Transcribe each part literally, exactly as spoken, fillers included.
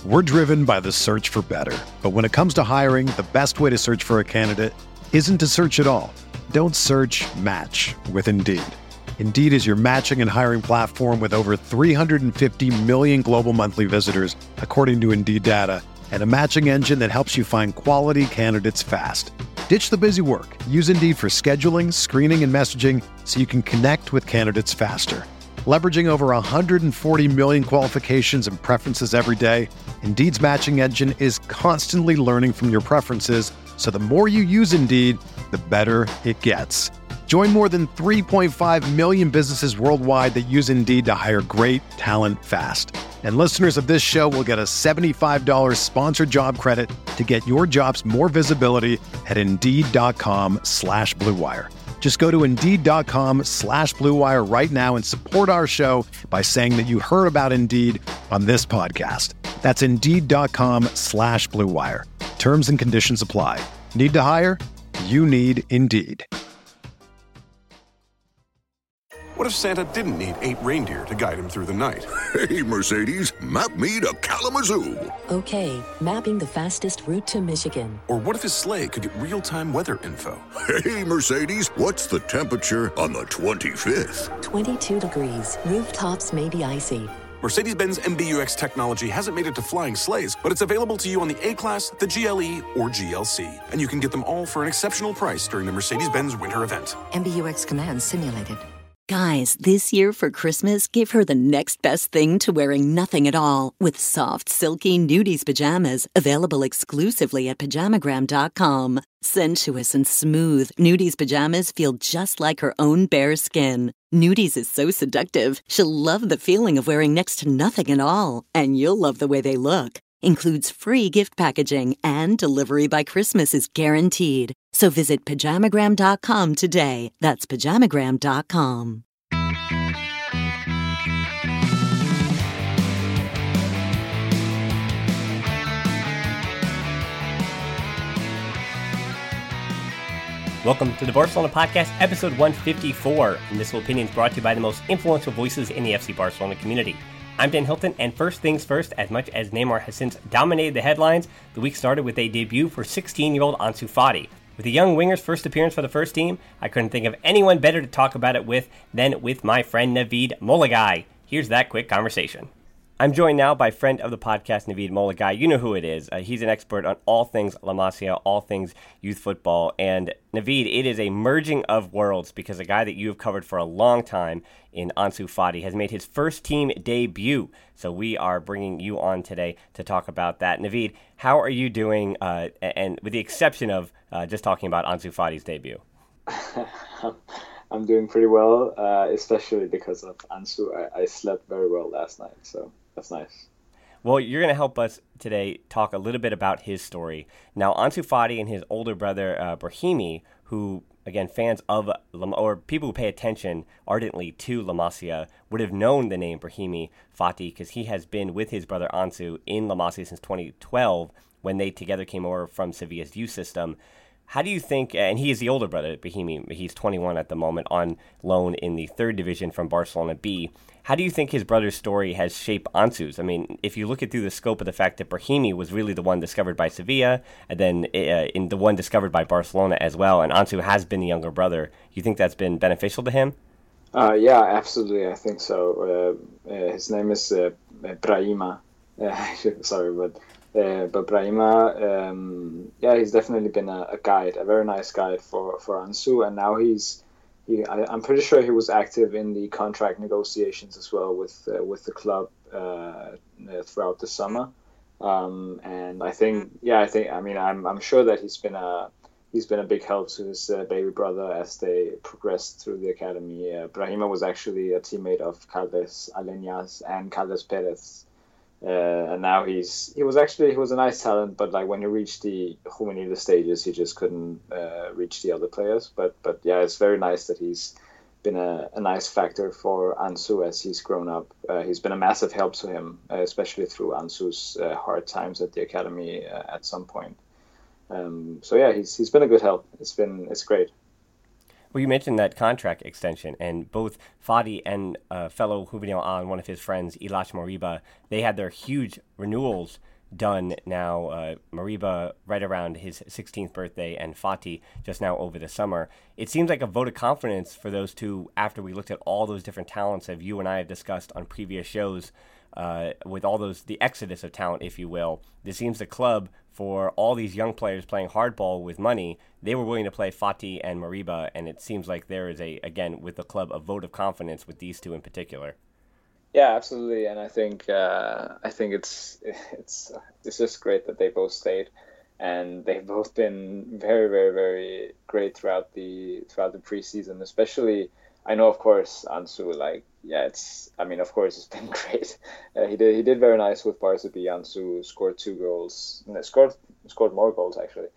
We're driven by the search for better. But when it comes to hiring, the best way to search for a candidate isn't to search at all. Don't search, match with Indeed. Indeed is your matching and hiring platform with over three hundred fifty million global monthly visitors, according to Indeed data, and a matching engine that helps you find quality candidates fast. Ditch the busy work. Use Indeed for scheduling, screening, and messaging so you can connect with candidates faster. Leveraging over one hundred forty million qualifications and preferences every day, Indeed's matching engine is constantly learning from your preferences, so the more you use Indeed, the better it gets. Join more than three point five million businesses worldwide that use Indeed to hire great talent fast. And listeners of this show will get a seventy-five dollars sponsored job credit to get your jobs more visibility at Indeed.com slash Blue Wire. Just go to Indeed.com slash Blue Wire right now and support our show by saying that you heard about Indeed on this podcast. That's Indeed.com slash Blue Wire. Terms and conditions apply. Need to hire? You need Indeed. What if Santa didn't need eight reindeer to guide him through the night? Hey, Mercedes, map me to Kalamazoo. Okay, mapping the fastest route to Michigan. Or what if his sleigh could get real-time weather info? Hey, Mercedes, what's the temperature on the twenty-fifth? twenty-two degrees. Rooftops may be icy. Mercedes-Benz M B U X technology hasn't made it to flying sleighs, but it's available to you on the A-Class, the G L E, or G L C. And you can get them all for an exceptional price during the Mercedes-Benz winter event. M B U X commands simulated. Guys, this year for Christmas, give her the next best thing to wearing nothing at all with soft, silky Nudies pajamas, available exclusively at pajamagram dot com. Sensuous and smooth, Nudies pajamas feel just like her own bare skin. Nudies is so seductive, she'll love the feeling of wearing next to nothing at all, and you'll love the way they look. Includes free gift packaging, and delivery by Christmas is guaranteed. So visit pajamagram dot com today. That's pajamagram dot com. Welcome to the Barcelona Podcast, episode one fifty-four. Initial opinions brought to you by the most influential voices in the F C Barcelona community. I'm Dan Hilton, and first things first, as much as Neymar has since dominated the headlines, the week started with a debut for sixteen-year-old Ansu Fati. With the young winger's first appearance for the first team, I couldn't think of anyone better to talk about it with than with my friend Naveed Molagai. Here's that quick conversation. I'm joined now by friend of the podcast, Naveed Molagai. You know who it is. Uh, he's an expert on all things La Masia, all things youth football. And Naveed, it is a merging of worlds because a guy that you have covered for a long time in Ansu Fati has made his first team debut. So we are bringing you on today to talk about that. Naveed, how are you doing? Uh, and with the exception of uh, just talking about Ansu Fati's debut. I'm doing pretty well, uh, especially because of Ansu. I, I slept very well last night, so that's nice. Well, you're going to help us today talk a little bit about his story. Now, Ansu Fati and his older brother, uh, Brahimi, who, again, fans of, La, or people who pay attention ardently to La Masia, would have known the name Brahimi Fati because he has been with his brother Ansu in La Masia since twenty twelve when they together came over from Sevilla's youth system. How do you think, and he is the older brother, Brahimi, he's twenty-one at the moment, on loan in the third division from Barcelona B. How do you think his brother's story has shaped Ansu's? I mean, if you look at through the scope of the fact that Brahimi was really the one discovered by Sevilla, and then uh, in the one discovered by Barcelona as well, and Ansu has been the younger brother, you think that's been beneficial to him? Uh, yeah, absolutely, I think so. Uh, uh, his name is uh, Brahima. Uh, sorry, but... Uh, but Brahima, um, yeah, he's definitely been a, a guide, a very nice guide for, for Ansu, and now he's, he, I, I'm pretty sure he was active in the contract negotiations as well with uh, with the club uh, throughout the summer, um, and I think, yeah, I think, I mean, I'm I'm sure that he's been a he's been a big help to his uh, baby brother as they progressed through the academy. Uh, Brahima was actually a teammate of Caldes Aleñas and Caldes Perez. Uh, and now he's he was actually he was a nice talent, but like when he reached the juvenil stages, he just couldn't uh, reach the other players. But but yeah, it's very nice that he's been a, a nice factor for Ansu as he's grown up. Uh, he's been a massive help to him, uh, especially through Ansu's uh, hard times at the academy uh, at some point. Um, so yeah, he's he's been a good help. It's been it's great. Well, you mentioned that contract extension, and both Fati and uh, fellow Juvenil on one of his friends, Ilaix Moriba, they had their huge renewals done now. Uh, Moriba right around his sixteenth birthday, and Fati just now over the summer. It seems like a vote of confidence for those two after we looked at all those different talents that you and I have discussed on previous shows, uh, with all those, the exodus of talent, if you will. This seems the club for all these young players playing hardball with money. They were willing to play Fati and Moriba, and it seems like there is a, again, with the club, a vote of confidence with these two in particular. Yeah, absolutely, and I think uh, I think it's it's it's just great that they both stayed, and they've both been very very very great throughout the throughout the preseason. Especially, I know of course Ansu, like yeah, it's I mean of course it's been great. Uh, he did he did very nice with Barsaby. Ansu scored two goals, no, scored scored more goals actually,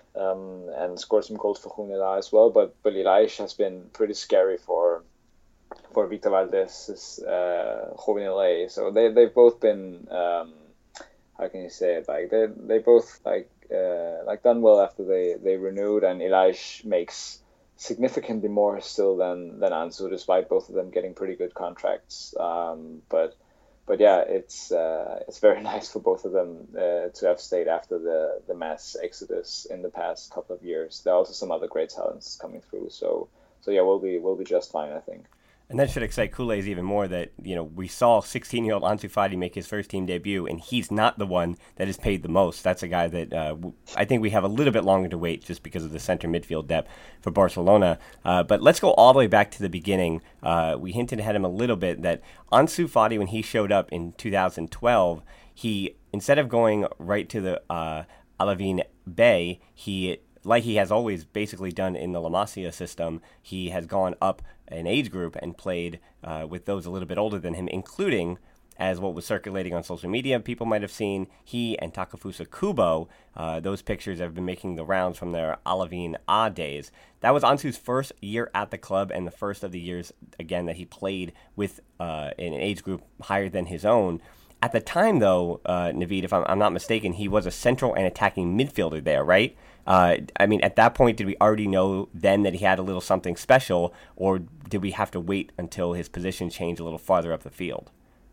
um, and scored some goals for Junela as well. But but Ilaish has been pretty scary for. for Victor Valdez's uh, Juvenil A. So they, they've both been, um, how can you say it, like they they both like uh, like done well after they, they renewed, and Ilaish makes significantly more still than, than Ansu, despite both of them getting pretty good contracts. Um, but but yeah, it's uh, it's very nice for both of them uh, to have stayed after the, the mass exodus in the past couple of years. There are also some other great talents coming through. So so yeah, we'll be we'll be just fine, I think. And that should excite Kool-Aid even more that, you know, we saw sixteen-year-old Ansu Fati make his first team debut, and he's not the one that is paid the most. That's a guy that uh, I think we have a little bit longer to wait just because of the center midfield depth for Barcelona. Uh, but let's go all the way back to the beginning. Uh, we hinted at him a little bit that Ansu Fati, when he showed up in two thousand twelve, he, instead of going right to the uh, Alavin Bay, he... like he has always basically done in the La Masia system, he has gone up an age group and played uh, with those a little bit older than him, including, as what was circulating on social media, people might have seen, he and Takefusa Kubo, uh, those pictures have been making the rounds from their Alavin A days. That was Ansu's first year at the club and the first of the years, again, that he played with uh, an age group higher than his own. At the time, though, uh, Naveed, if I'm, I'm not mistaken, he was a central and attacking midfielder there, right? Uh, I mean, at that point, did we already know then that he had a little something special, or did we have to wait until his position changed a little farther up the field?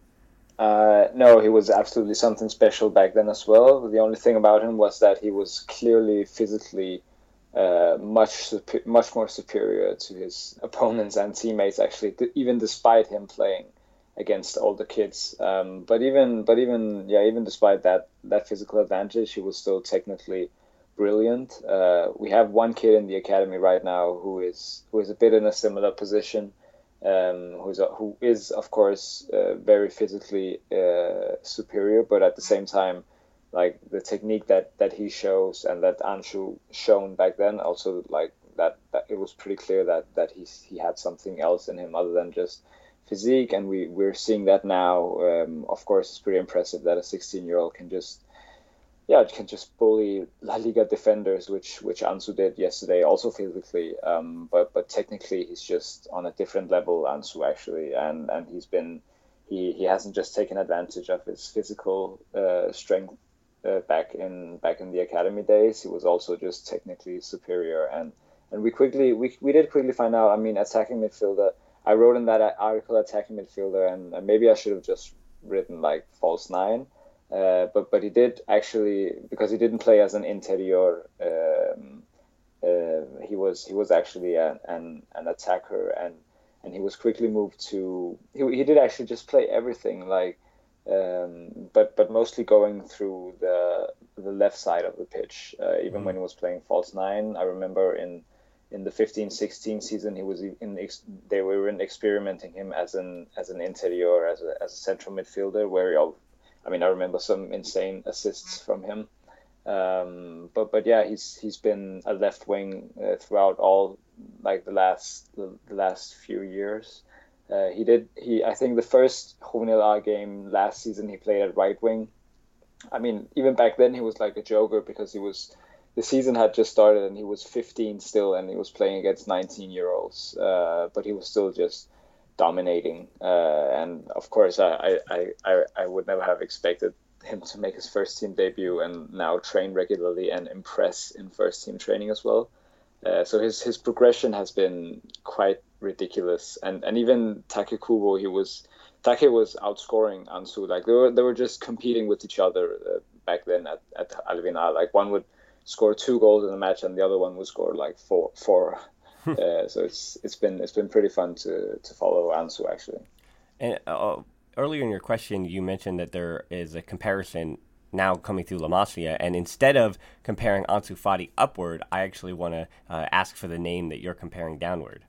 Uh, no, he was absolutely something special back then as well. The only thing about him was that he was clearly physically uh, much much more superior to his opponents and teammates, actually, even despite him playing against older kids. Um, but even but even yeah, even despite that that physical advantage, he was still technically brilliant. Uh, we have one kid in the academy right now who is who is a bit in a similar position, um, who's a, who is of course uh, very physically uh, superior, but at the same time, like the technique that, that he shows and that Anshu shown back then, also like that, that it was pretty clear that that he he had something else in him other than just physique, and we we're seeing that now. Um, of course, it's pretty impressive that a sixteen year old can just yeah, can just bully La Liga defenders, which which Ansu did yesterday, also physically. Um, but but technically, he's just on a different level, Ansu actually, and and he's been he, he hasn't just taken advantage of his physical uh, strength uh, back in back in the academy days. He was also just technically superior, and and we quickly we we did quickly find out. I mean, attacking midfielder. I wrote in that article attacking midfielder, and, and maybe I should have just written like false nine. Uh, but but he did actually, because he didn't play as an interior. Um, uh, he was he was actually an, an an attacker, and and he was quickly moved to. He he did actually just play everything, like, um, but but mostly going through the the left side of the pitch. Uh, even mm-hmm. when he was playing false nine, I remember in in the fifteen sixteen season, he was in. They were in experimenting him as an as an interior, as a as a central midfielder, where he. I mean, I remember some insane assists from him, um, but but yeah, he's he's been a left wing uh, throughout all like the last the, the last few years. Uh, he did he I think the first Juvenil A game last season he played at right wing. I mean, even back then he was like a joker because he was the season had just started and he was fifteen still, and he was playing against nineteen year olds, uh, but he was still just dominating, uh, and of course I, I, I, I would never have expected him to make his first team debut and now train regularly and impress in first team training as well. Uh, so his his progression has been quite ridiculous, and and even Take Kubo, he was Take was outscoring Ansu, like they were they were just competing with each other uh, back then at, at Alvinar. Like one would score two goals in a match and the other one would score like four. four. uh, so it's it's been it's been pretty fun to, to follow Ansu actually. And uh, earlier in your question, you mentioned that there is a comparison now coming through La Masia, and instead of comparing Ansu Fati upward, I actually want to uh, ask for the name that you're comparing downward.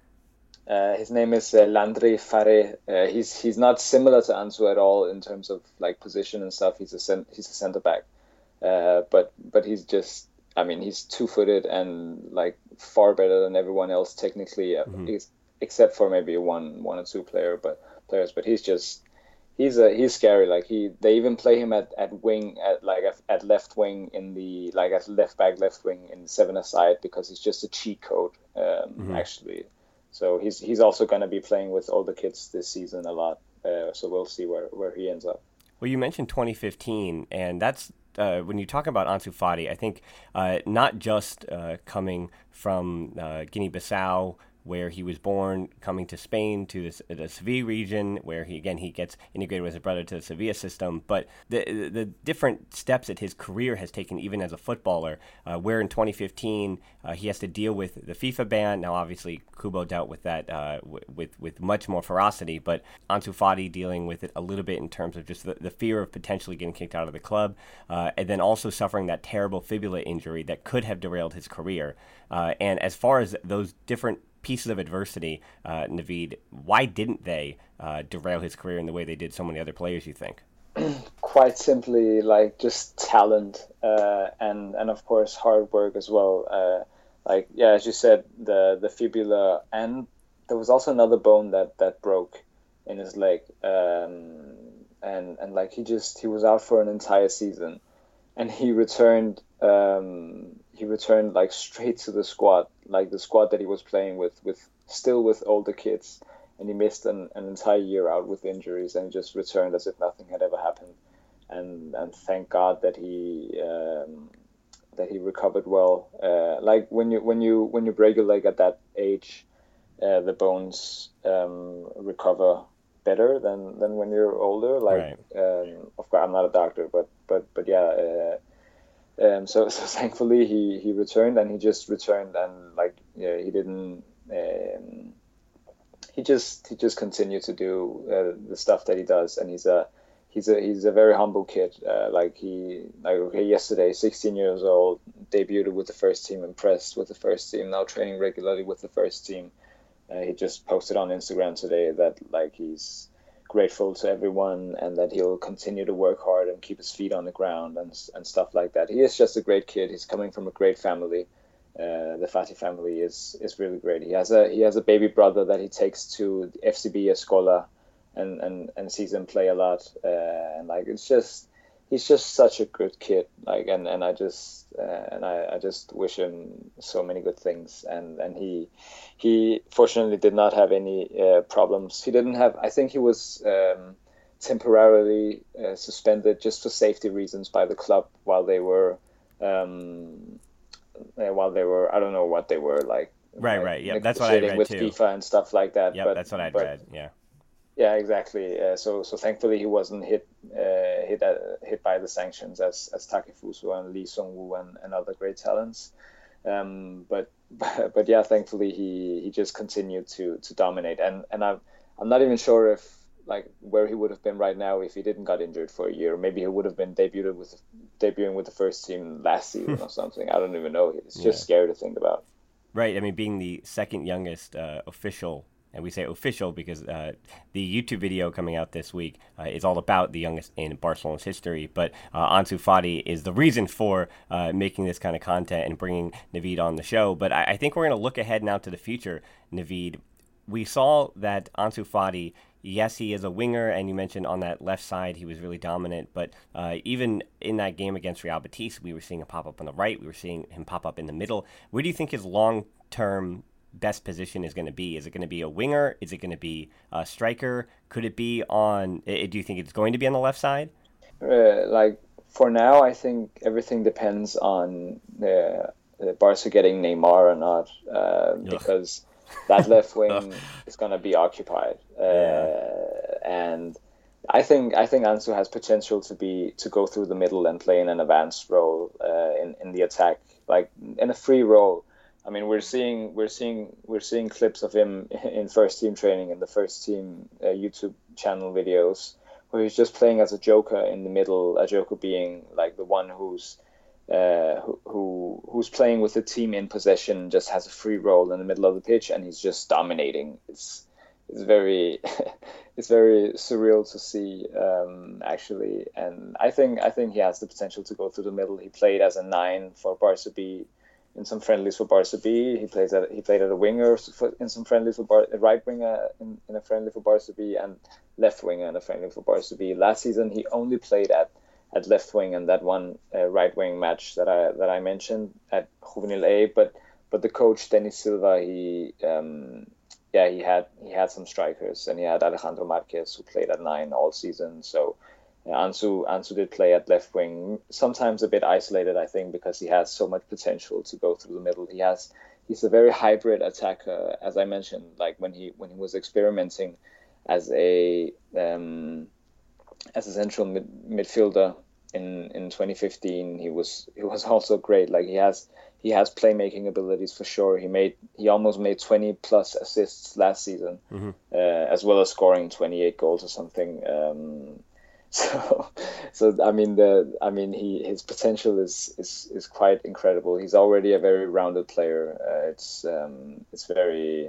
Uh, his name is uh, Landry Faré. Uh, he's he's not similar to Ansu at all in terms of like position and stuff. He's a cent- he's a center back, uh, but but he's just I mean he's two footed and like far better than everyone else technically, uh, mm-hmm. except for maybe one one or two player, but players. But he's just he's a he's scary. Like he they even play him at, at wing at like at, at left wing in the like at left back left wing in the seven aside because he's just a cheat code um, mm-hmm. actually. So he's he's also going to be playing with older kids this season a lot. Uh, so we'll see where, where he ends up. Well, you mentioned twenty fifteen, and that's uh, when you talk about Ansu Fati, I think uh, not just uh, coming from uh, Guinea-Bissau, where he was born, coming to Spain, to the, the Sevilla region, where he again he gets integrated with his brother to the Sevilla system. But the the different steps that his career has taken, even as a footballer, uh, where in twenty fifteen uh, he has to deal with the FIFA ban. Now, obviously, Kubo dealt with that uh, w- with with much more ferocity, but Ansu Fati dealing with it a little bit in terms of just the, the fear of potentially getting kicked out of the club, uh, and then also suffering that terrible fibula injury that could have derailed his career. Uh, and as far as those different pieces of adversity, uh, Naveed, why didn't they uh, derail his career in the way they did so many other players, you think? Quite simply, like, just talent uh, and, and, of course, hard work as well. Uh, like, yeah, as you said, the, the fibula, and there was also another bone that, that broke in his leg. Um, and, and, like, he just, he was out for an entire season. And he returned, um, he returned like straight to the squad, like the squad that he was playing with, with still with older kids. And he missed an, an entire year out with injuries and just returned as if nothing had ever happened. And and thank God that he um, that he recovered well. Uh, like when you when you when you break your leg at that age, uh, the bones um, recover better than, than when you're older. Like, right. um, of course, I'm not a doctor, but but but yeah. Uh, um, so so thankfully he, he returned, and he just returned, and like yeah, he didn't. Um, he just he just continued to do uh, the stuff that he does, and he's a he's a he's a very humble kid. Uh, like he like okay, yesterday, sixteen years old, debuted with the first team, impressed with the first team, now training regularly with the first team. Uh, he just posted on Instagram today that like he's grateful to everyone and that he'll continue to work hard and keep his feet on the ground and and stuff like that. He is just a great kid. He's coming from a great family. Uh, the Fati family is is really great. He has a he has a baby brother that he takes to the F C B Escola and, and, and sees him play a lot. Uh, and like it's just he's just such a good kid. Like and, and I just uh, and I, I just wish him so many good things. And, and he he fortunately did not have any uh, problems. He didn't have. I think he was um, temporarily uh, suspended just for safety reasons by the club while they were. Um, Uh, while they were, I don't know what they were like. Right, like right. Yeah, that's what I read with too. FIFA and stuff like that. Yeah, that's what I read. Yeah. Yeah, exactly. Uh, so, so thankfully he wasn't hit, uh, hit, uh, hit by the sanctions as as Takefuso and Lee Sung-woo and, and other great talents. Um, but, but, but yeah, thankfully he, he just continued to to dominate. And and I'm I'm not even sure if like where he would have been right now if he didn't got injured for a year. Maybe he would have been debuted with debuting with the first team last season or something. I don't even know. It's just yeah. scary to think about. Right. I mean, being the second youngest uh, official, and we say official because uh, the YouTube video coming out this week uh, is all about the youngest in Barcelona's history. But uh, Ansu Fati is the reason for uh, making this kind of content and bringing Naveed on the show. But I, I think we're going to look ahead now to the future, Naveed. We saw that Ansu Fati, yes, he is a winger, and you mentioned on that left side he was really dominant, but uh, even in that game against Real Betis, we were seeing him pop up on the right, we were seeing him pop up in the middle. Where do you think his long-term best position is going to be? Is it going to be a winger? Is it going to be a striker? Could it be on, do you think it's going to be on the left side? Uh, like, for now, I think everything depends on the, the Barca getting Neymar or not, uh, because... that left wing is going to be occupied. Uh, yeah. And I think I think Ansu has potential to be to go through the middle and play in an advanced role uh, in in the attack, like in a free role. I mean, we're seeing we're seeing we're seeing clips of him in first team training in the first team uh, YouTube channel videos where he's just playing as a joker in the middle. A joker being like the one who's uh, who, who who's playing with the team in possession, just has a free role in the middle of the pitch, and he's just dominating. It's it's very it's very surreal to see um, actually, and I think I think he has the potential to go through the middle. He played as a nine for Barca B in some friendlies for Barca B. He plays at he played at a winger for, in some friendlies for Bar, a right winger in, in a friendly for Barca B, and left winger in a friendly for Barca B. Last season he only played at, at left wing in that one uh, right wing match that I that I mentioned at Juvenil A. But but the coach Denis Silva, he um, yeah he had he had some strikers, and he had Alejandro Marquez who played at nine all season. So Yeah, Ansu Ansu did play at left wing, sometimes a bit isolated, I think, because he has so much potential to go through the middle. He has he's a very hybrid attacker, as I mentioned. Like when he when he was experimenting as a um, as a central mid, midfielder in, in twenty fifteen, he was he was also great. Like he has he has playmaking abilities for sure. He made he almost made twenty plus assists last season, mm-hmm. uh, as well as scoring twenty-eight goals or something. Um, So, so I mean, the I mean, he his potential is, is, is quite incredible. He's already a very rounded player. Uh, it's um, it's very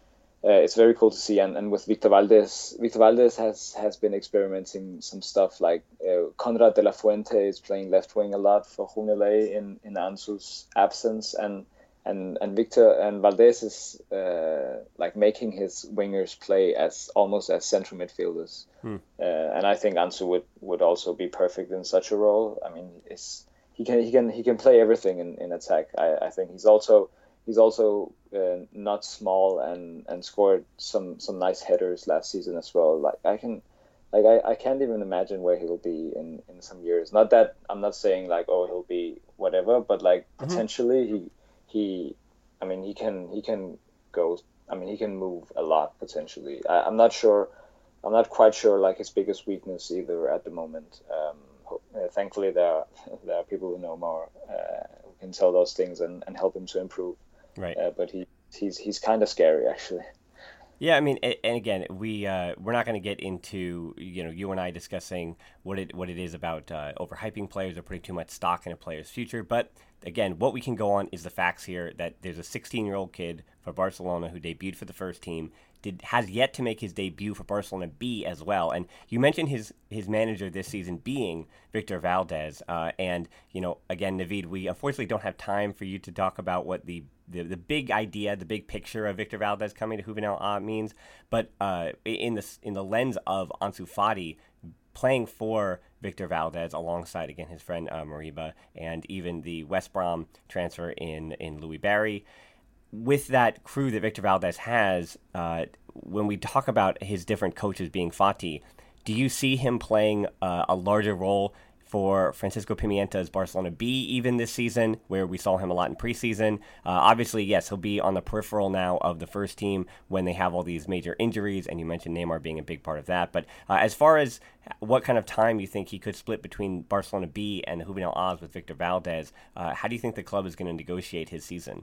uh, it's very cool to see. And, and with Victor Valdés, Victor Valdés has, has been experimenting some stuff. Like uh, Conrad de la Fuente is playing left wing a lot for Juvenil A in in Ansu's absence, and and and Victor and Valdés is uh, like making his wingers play as almost as central midfielders. Hmm. Uh, and I think Ansu would, would also be perfect in such a role. I mean, it's, he can he can he can play everything in, in attack. I, I think he's also he's also uh, not small and, and scored some, some nice headers last season as well. Like I can like I, I can't even imagine where he'll be in, in some years. Not that I'm not saying like oh he'll be whatever, but like mm-hmm. potentially he he I mean he can he can go. I mean he can move a lot potentially. I, I'm not sure. I'm not quite sure like his biggest weakness either at the moment. Um, uh, thankfully, there are, there are people who know more uh, who can tell those things and, and help him to improve. Right. Uh, but he he's he's kind of scary actually. Yeah, I mean, and again, we uh, we're not going to get into you know you and I discussing what it what it is about uh, overhyping players or putting too much stock in a player's future. But again, what we can go on is the facts here that there's a sixteen-year-old kid for Barcelona who debuted for the first team. Did has yet to make his debut for Barcelona B as well. And you mentioned his his manager this season being Victor Valdés. Uh, and, you know, again, Naveed, we unfortunately don't have time for you to talk about what the, the, the big idea, the big picture of Victor Valdés coming to Juvenil A means. But uh, in the, in the lens of Ansu Fati playing for Victor Valdés alongside, again, his friend uh, Moriba and even the West Brom transfer in, in Louis Barry, with that crew that Victor Valdés has, uh, when we talk about his different coaches being Fati, do you see him playing uh, a larger role for Francisco Pimienta's Barcelona B even this season, where we saw him a lot in preseason? Uh, obviously, yes, he'll be on the peripheral now of the first team when they have all these major injuries, and you mentioned Neymar being a big part of that. But uh, as far as what kind of time you think he could split between Barcelona B and the Juvenil A's with Victor Valdés, uh, how do you think the club is going to negotiate his season?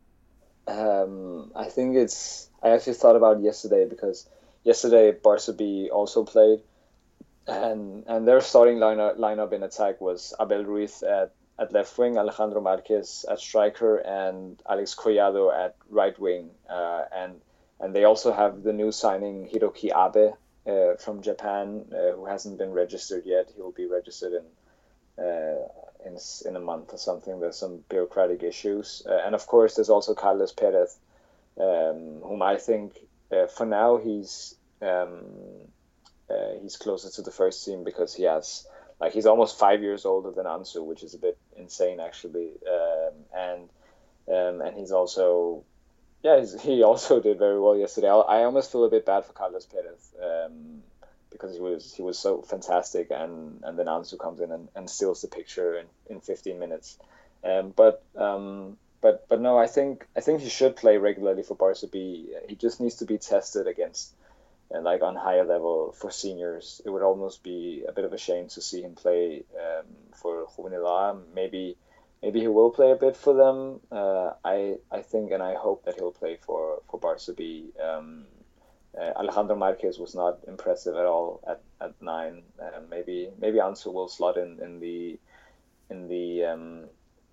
Um, I think it's. I actually thought about it yesterday because yesterday Barca B also played, and and their starting lineup lineup in attack was Abel Ruiz at, at left wing, Alejandro Marquez at striker, and Alex Collado at right wing. Uh, and and they also have the new signing Hiroki Abe uh, from Japan, uh, who hasn't been registered yet. He will be registered in. Uh, in in a month or something. There's some bureaucratic issues. Uh, and of course, there's also Carlos Perez, um, whom I think, uh, for now, he's um, uh, he's closer to the first team because he has, like, he's almost five years older than Ansu, which is a bit insane, actually. Um, and um, and he's also, yeah, he's, he also did very well yesterday. I, I almost feel a bit bad for Carlos Perez, um, because he was he was so fantastic, and, and then Ansu comes in and, and steals the picture in, in fifteen minutes. Um, but um, but but no, I think I think he should play regularly for Barca B. He just needs to be tested against and like on higher level for seniors. It would almost be a bit of a shame to see him play um, for Juvenil. Maybe maybe he will play a bit for them. Uh, I I think and I hope that he'll play for for Barca B. Um, uh, Alejandro Marquez was not impressive at all at at nine. Uh, maybe maybe Ansu will slot in in the in the um,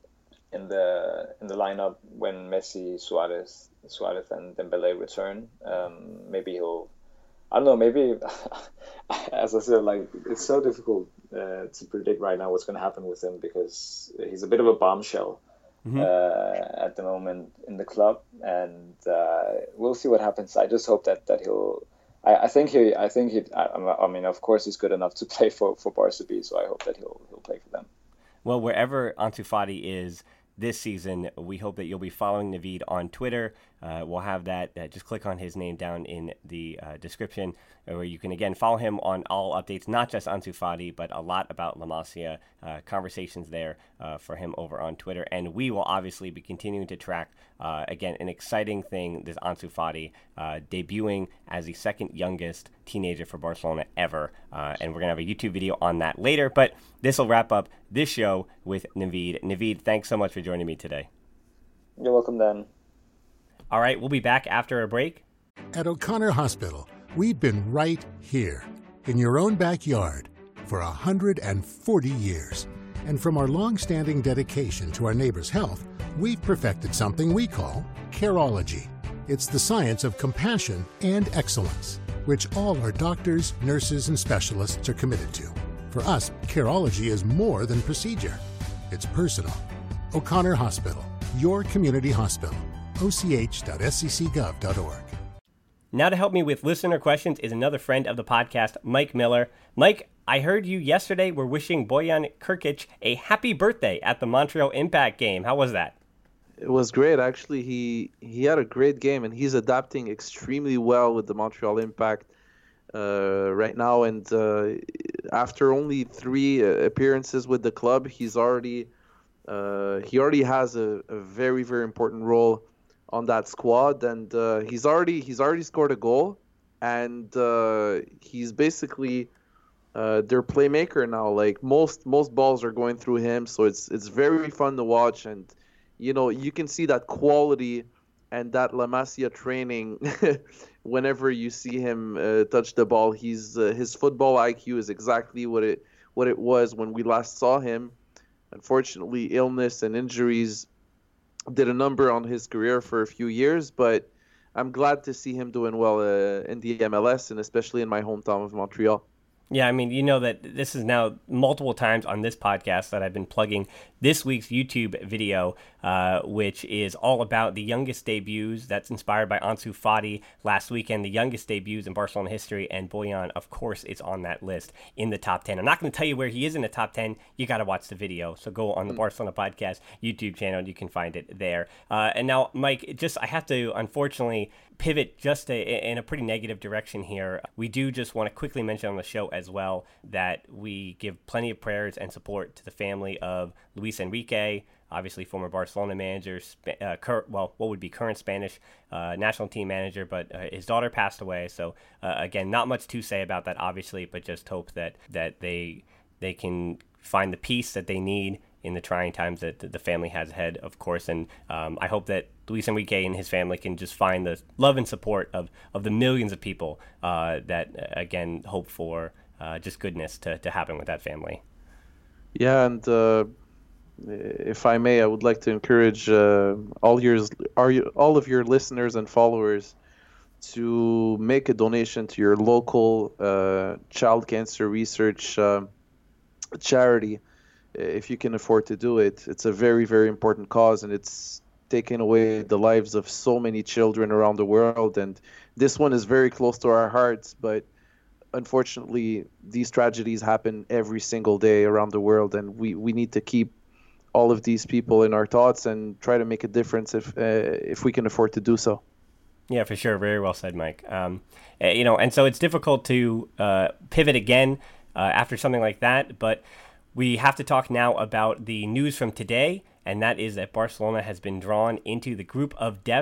in the in the lineup when Messi, Suarez, Suarez and Dembele return. Um, maybe he'll. I don't know. Maybe, as I said, like it's so difficult uh, to predict right now what's going to happen with him because he's a bit of a bombshell mm-hmm. uh, at the moment in the club, and uh, we'll see what happens. I just hope that that he'll. I, I think he. I think he. I, I mean, of course, he's good enough to play for for Barca B, so I hope that he'll he'll play for them. Well, wherever Ansu Fati is this season, we hope that you'll be following Navid on Twitter. Uh, we'll have that. Uh, just click on his name down in the uh, description, where you can, again, follow him on all updates, not just Ansu Fati, but a lot about La Masia, uh, conversations there uh, for him over on Twitter. And we will obviously be continuing to track, uh, again, an exciting thing, this Ansu Fati uh, debuting as the second youngest teenager for Barcelona ever. Uh, and we're going to have a YouTube video on that later. But this will wrap up this show with Navid. Navid, thanks so much for joining me today. You're welcome, Dan. All right, we'll be back after a break. At O'Connor Hospital, we've been right here in your own backyard for one hundred forty years. And from our long-standing dedication to our neighbors' health, we've perfected something we call Careology. It's the science of compassion and excellence, which all our doctors, nurses, and specialists are committed to. For us, Careology is more than procedure. It's personal. O'Connor Hospital, your community hospital. o c h dot s c c gov dot org. Now to help me with listener questions is another friend of the podcast, Mike Miller. Mike, I heard you yesterday were wishing Bojan Krkic a happy birthday at the Montreal Impact game. How was that? It was great. Actually, he he had a great game, and he's adapting extremely well with the Montreal Impact uh, right now. And uh, after only three uh, appearances with the club, he's already uh, he already has a, a very very important role on that squad, and uh, he's already he's already scored a goal, and uh, he's basically uh, their playmaker now. Like most most balls are going through him, so it's it's very fun to watch, and you know you can see that quality and that La Masia training whenever you see him uh, touch the ball. He's uh, his football I Q is exactly what it what it was when we last saw him. Unfortunately, illness and injuries did a number on his career for a few years, but I'm glad to see him doing well uh, in the M L S and especially in my hometown of Montreal. Yeah, I mean, you know that this is now multiple times on this podcast that I've been plugging this week's YouTube video, uh, which is all about the youngest debuts that's inspired by Ansu Fati last weekend, the youngest debuts in Barcelona history, and Bojan, of course, is on that list in the top ten. I'm not going to tell you where he is in the top ten. You got to watch the video, so go on the Barcelona Podcast YouTube channel, and you can find it there. Uh, and now, Mike, just I have to, unfortunately, pivot just a, in a pretty negative direction here. We do just want to quickly mention on the show as well that we give plenty of prayers and support to the family of Luis Enrique, obviously former Barcelona manager, uh, cur- well, what would be current Spanish uh, national team manager, but uh, his daughter passed away. So uh, again, not much to say about that, obviously, but just hope that that they they can find the peace that they need in the trying times that the family has ahead, of course. And um, I hope that Luis Enrique and his family can just find the love and support of, of the millions of people uh, that, uh, again, hope for uh, just goodness to, to happen with that family. Yeah, and uh, if I may, I would like to encourage uh, all your all of your listeners and followers to make a donation to your local uh, child cancer research uh, charity. If you can afford to do it. It's a very, very important cause, and it's taken away the lives of so many children around the world. And this one is very close to our hearts, but unfortunately, these tragedies happen every single day around the world, and we, we need to keep all of these people in our thoughts and try to make a difference if uh, if we can afford to do so. Yeah, for sure. Very well said, Mike. Um, you know, and so it's difficult to uh, pivot again uh, after something like that, but we have to talk now about the news from today, and that is that Barcelona has been drawn into the group of death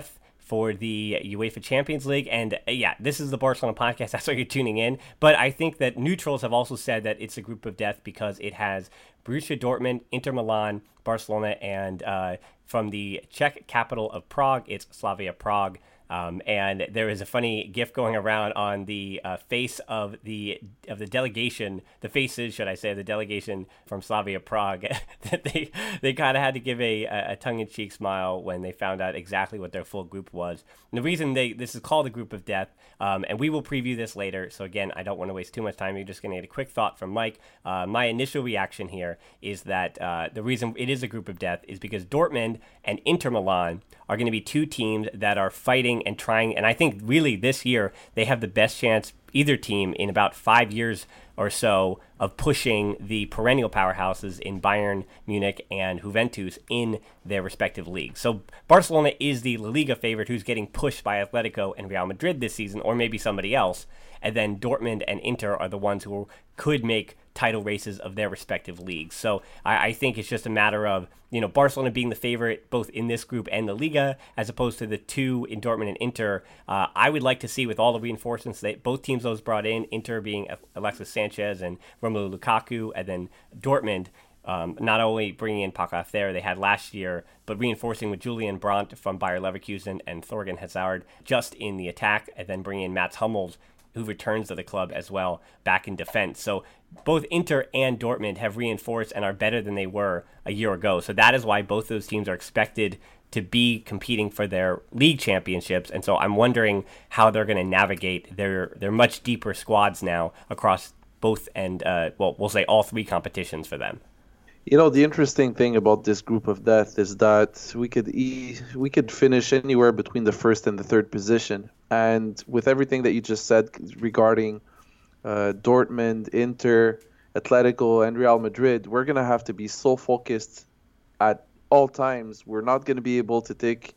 for the UEFA Champions League. And uh, yeah, this is the Barcelona podcast. That's why you're tuning in. But I think that neutrals have also said that it's a group of death because it has Borussia Dortmund, Inter Milan, Barcelona, and uh, from the Czech capital of Prague, it's Slavia Prague. Um, and there is a funny GIF going around on the uh, face of the of the delegation, the faces, should I say, the delegation from Slavia Prague. that they they kind of had to give a, a tongue-in-cheek smile when they found out exactly what their full group was. And the reason they this is called a group of death, um, and we will preview this later. So again, I don't want to waste too much time. You're just going to get a quick thought from Mike. Uh, my initial reaction here is that uh, the reason it is a group of death is because Dortmund and Inter Milan are going to be two teams that are fighting and trying, and I think really this year they have the best chance, either team, in about five years or so of pushing the perennial powerhouses in Bayern Munich and Juventus in their respective leagues. So Barcelona is the La Liga favorite who's getting pushed by Atletico and Real Madrid this season, or maybe somebody else, and then Dortmund and Inter are the ones who could make title races of their respective leagues. So I, I think it's just a matter of, you know, Barcelona being the favorite both in this group and the Liga, as opposed to the two in Dortmund and Inter. Uh, I would like to see, with all the reinforcements that both teams those brought in, Inter being Alexis Sanchez and Romelu Lukaku, and then Dortmund um, not only bringing in Paco Alcácer they had last year, but reinforcing with Julian Brandt from Bayer Leverkusen and Thorgan Hazard just in the attack, and then bringing in Mats Hummels, who returns to the club as well, back in defense. So both Inter and Dortmund have reinforced and are better than they were a year ago. So that is why both those teams are expected to be competing for their league championships. And so I'm wondering how they're going to navigate their, their much deeper squads now across both and, uh, well, we'll say all three competitions for them. You know, the interesting thing about this group of death is that we could e- we could finish anywhere between the first and the third position. And with everything that you just said regarding uh, Dortmund, Inter, Atletico, and Real Madrid, we're going to have to be so focused at all times. We're not going to be able to take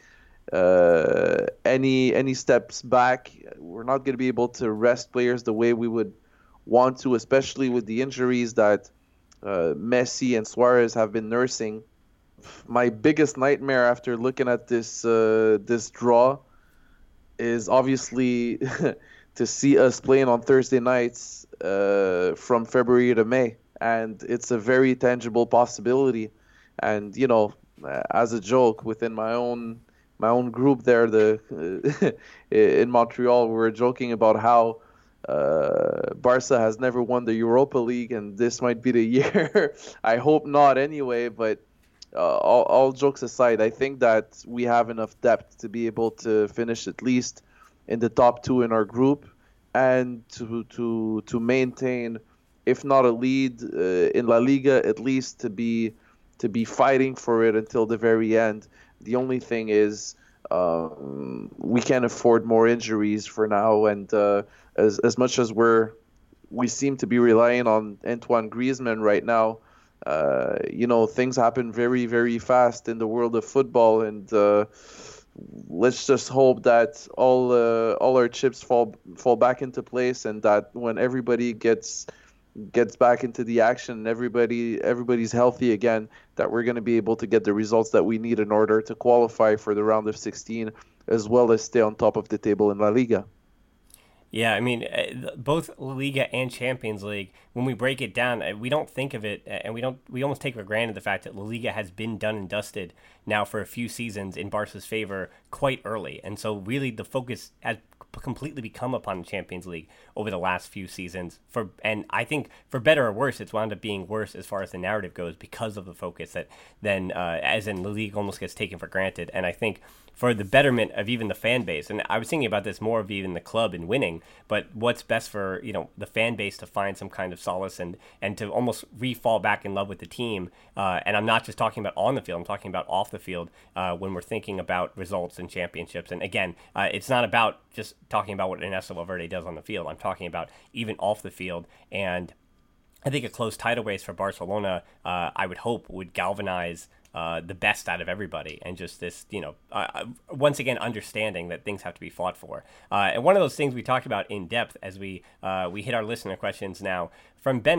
uh, any any steps back. We're not going to be able to rest players the way we would want to, especially with the injuries that Uh, Messi and Suarez have been nursing. My biggest nightmare after looking at this uh, this draw is obviously to see us playing on Thursday nights uh, from February to May, and it's a very tangible possibility. And you know, as a joke within my own my own group there, the uh, in Montreal, we were joking about how Uh, Barca has never won the Europa League, and this might be the year. I hope not anyway, but uh, all, all jokes aside, I think that we have enough depth to be able to finish at least in the top two in our group, and to to to maintain, if not a lead uh, in La Liga, at least to be to be fighting for it until the very end. The only thing is, um, we can't afford more injuries for now, and uh, as as much as we're we seem to be relying on Antoine Griezmann right now, uh, you know, things happen very, very fast in the world of football, and uh, let's just hope that all uh, all our chips fall fall back into place, and that when everybody gets gets back into the action and everybody everybody's healthy again, that we're going to be able to get the results that we need in order to qualify for the round of sixteen, as well as stay on top of the table in La Liga. Yeah, I mean, both La Liga and Champions League, when we break it down, we don't think of it, and we don't we almost take for granted the fact that La Liga has been done and dusted now for a few seasons in Barca's favor quite early. And so really the focus has completely become upon the Champions League over the last few seasons. For and I think for better or worse, it's wound up being worse as far as the narrative goes because of the focus that then, uh, as in La Liga, almost gets taken for granted. And I think for the betterment of even the fan base, and I was thinking about this more of even the club in winning, but what's best for, you know, the fan base to find some kind of solace and, and to almost re-fall back in love with the team. Uh, and I'm not just talking about on the field, I'm talking about off the field uh, when we're thinking about results and championships. And again, uh, it's not about just talking about what Ernesto Valverde does on the field. I'm talking about even off the field. And I think a close title race for Barcelona, uh, I would hope, would galvanize Uh, the best out of everybody, and just this, you know, uh, once again, understanding that things have to be fought for. Uh, and one of those things we talked about in depth as we uh, we hit our listener questions now from Benno,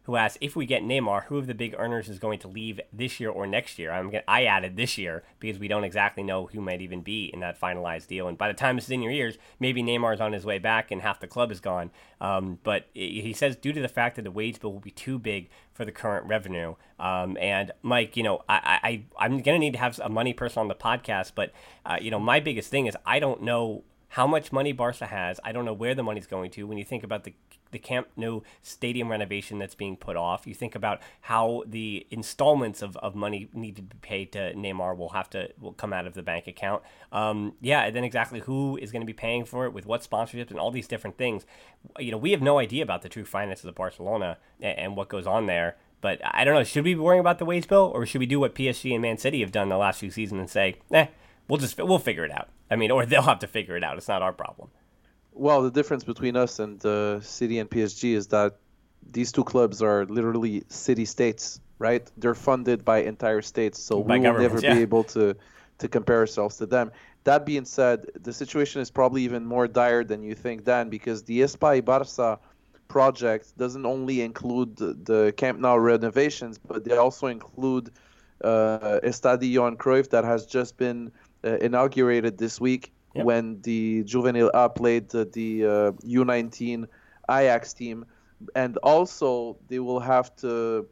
who asked, if we get Neymar, who of the big earners is going to leave this year or next year? I'm gonna, I added this year because we don't exactly know who might even be in that finalized deal. And by the time this is in your ears, maybe Neymar's on his way back and half the club is gone. Um, but he says due to the fact that the wage bill will be too big for the current revenue. Um, and Mike, you know, I, I, I'm going to need to have a money person on the podcast, but, uh, you know, my biggest thing is I don't know how much money Barca has. I don't know where the money's going to. When you think about the the Camp Nou stadium renovation that's being put off, you think about how the installments of, of money need to be paid to Neymar will have to will come out of the bank account. Um, yeah, and then exactly who is going to be paying for it with what sponsorships and all these different things. You know, we have no idea about the true finances of Barcelona and, and what goes on there. But I don't know. Should we be worrying about the wage bill, or should we do what P S G and Man City have done the last few seasons and say, eh, we'll just we'll figure it out? I mean, or they'll have to figure it out. It's not our problem. Well, the difference between us and uh, City and P S G is that these two clubs are literally city-states, right? They're funded by entire states, so by we will never yeah. be able to, to compare ourselves to them. That being said, the situation is probably even more dire than you think, Dan, because the Espai Barça project doesn't only include the, the Camp Nou renovations, but they also include uh, Estadio Johan Cruyff that has just been uh, inaugurated this week. Yep. When the Juvenil A played uh, the uh, U nineteen Ajax team. And also they will have to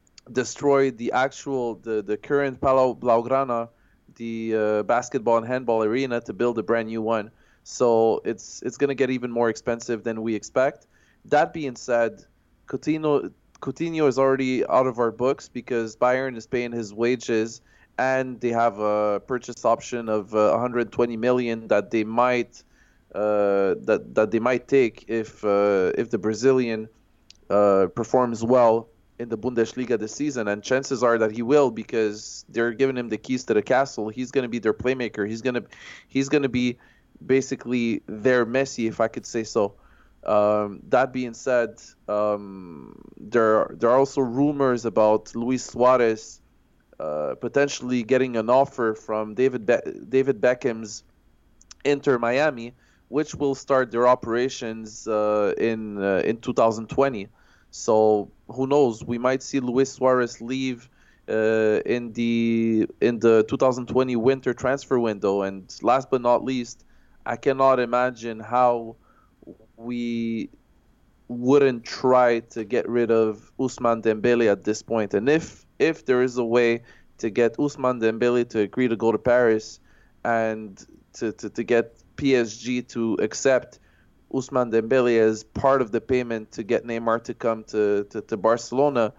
destroy the actual, the, the current Palau Blaugrana, the uh, basketball and handball arena, to build a brand new one. So it's it's going to get even more expensive than we expect. That being said, Coutinho, Coutinho is already out of our books because Bayern is paying his wages, and they have a purchase option of uh, one hundred twenty million that they might uh, that that they might take if uh, if the Brazilian uh, performs well in the Bundesliga this season, and chances are that he will because they're giving him the keys to the castle. He's going to be their playmaker. He's gonna he's going to be basically their Messi, if I could say so. Um, that being said, um, there there are also rumors about Luis Suarez Uh, potentially getting an offer from David Be- David Beckham's Inter Miami, which will start their operations uh, in uh, in two thousand twenty. So who knows? We might see Luis Suarez leave uh, in the in the two thousand twenty winter transfer window. And last but not least, I cannot imagine how we wouldn't try to get rid of Ousmane Dembele at this point. And if if there is a way to get Ousmane Dembele to agree to go to Paris and to, to, to get P S G to accept Ousmane Dembele as part of the payment to get Neymar to come to, to, to Barcelona,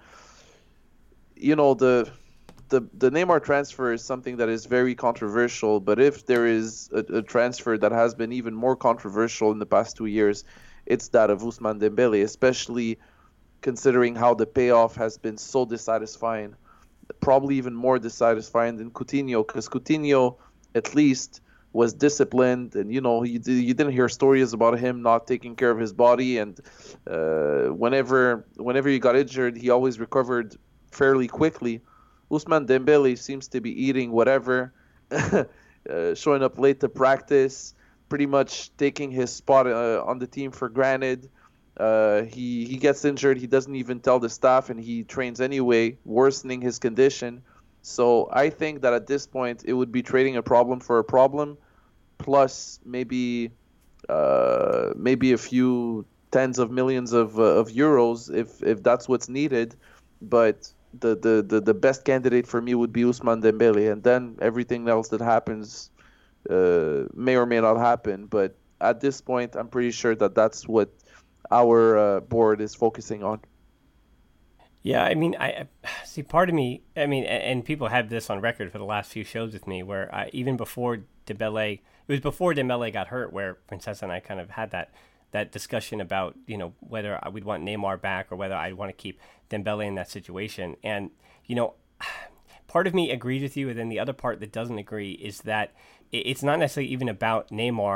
you know, the, the the Neymar transfer is something that is very controversial. But if there is a, a transfer that has been even more controversial in the past two years, it's that of Ousmane Dembele, especially considering how the payoff has been so dissatisfying, probably even more dissatisfying than Coutinho, because Coutinho at least was disciplined, and you know you, you didn't hear stories about him not taking care of his body, and uh, whenever whenever he got injured, he always recovered fairly quickly. Ousmane Dembele seems to be eating whatever, uh, showing up late to practice, pretty much taking his spot uh, on the team for granted. Uh, he, he gets injured, he doesn't even tell the staff, and he trains anyway, worsening his condition. So I think that at this point, it would be trading a problem for a problem, plus maybe uh, maybe a few tens of millions of uh, of euros if if that's what's needed. But the, the, the, the best candidate for me would be Ousmane Dembele, and then everything else that happens uh, may or may not happen. But at this point, I'm pretty sure that that's what our uh, board is focusing on. Yeah, I mean, I see part of me, I mean, and people have this on record for the last few shows with me, where I, even before Dembele, it was before Dembele got hurt, where Princess and I kind of had that that discussion about, you know, whether we'd want Neymar back or whether I'd want to keep Dembele in that situation. And, you know, part of me agrees with you, and then the other part that doesn't agree is that it's not necessarily even about Neymar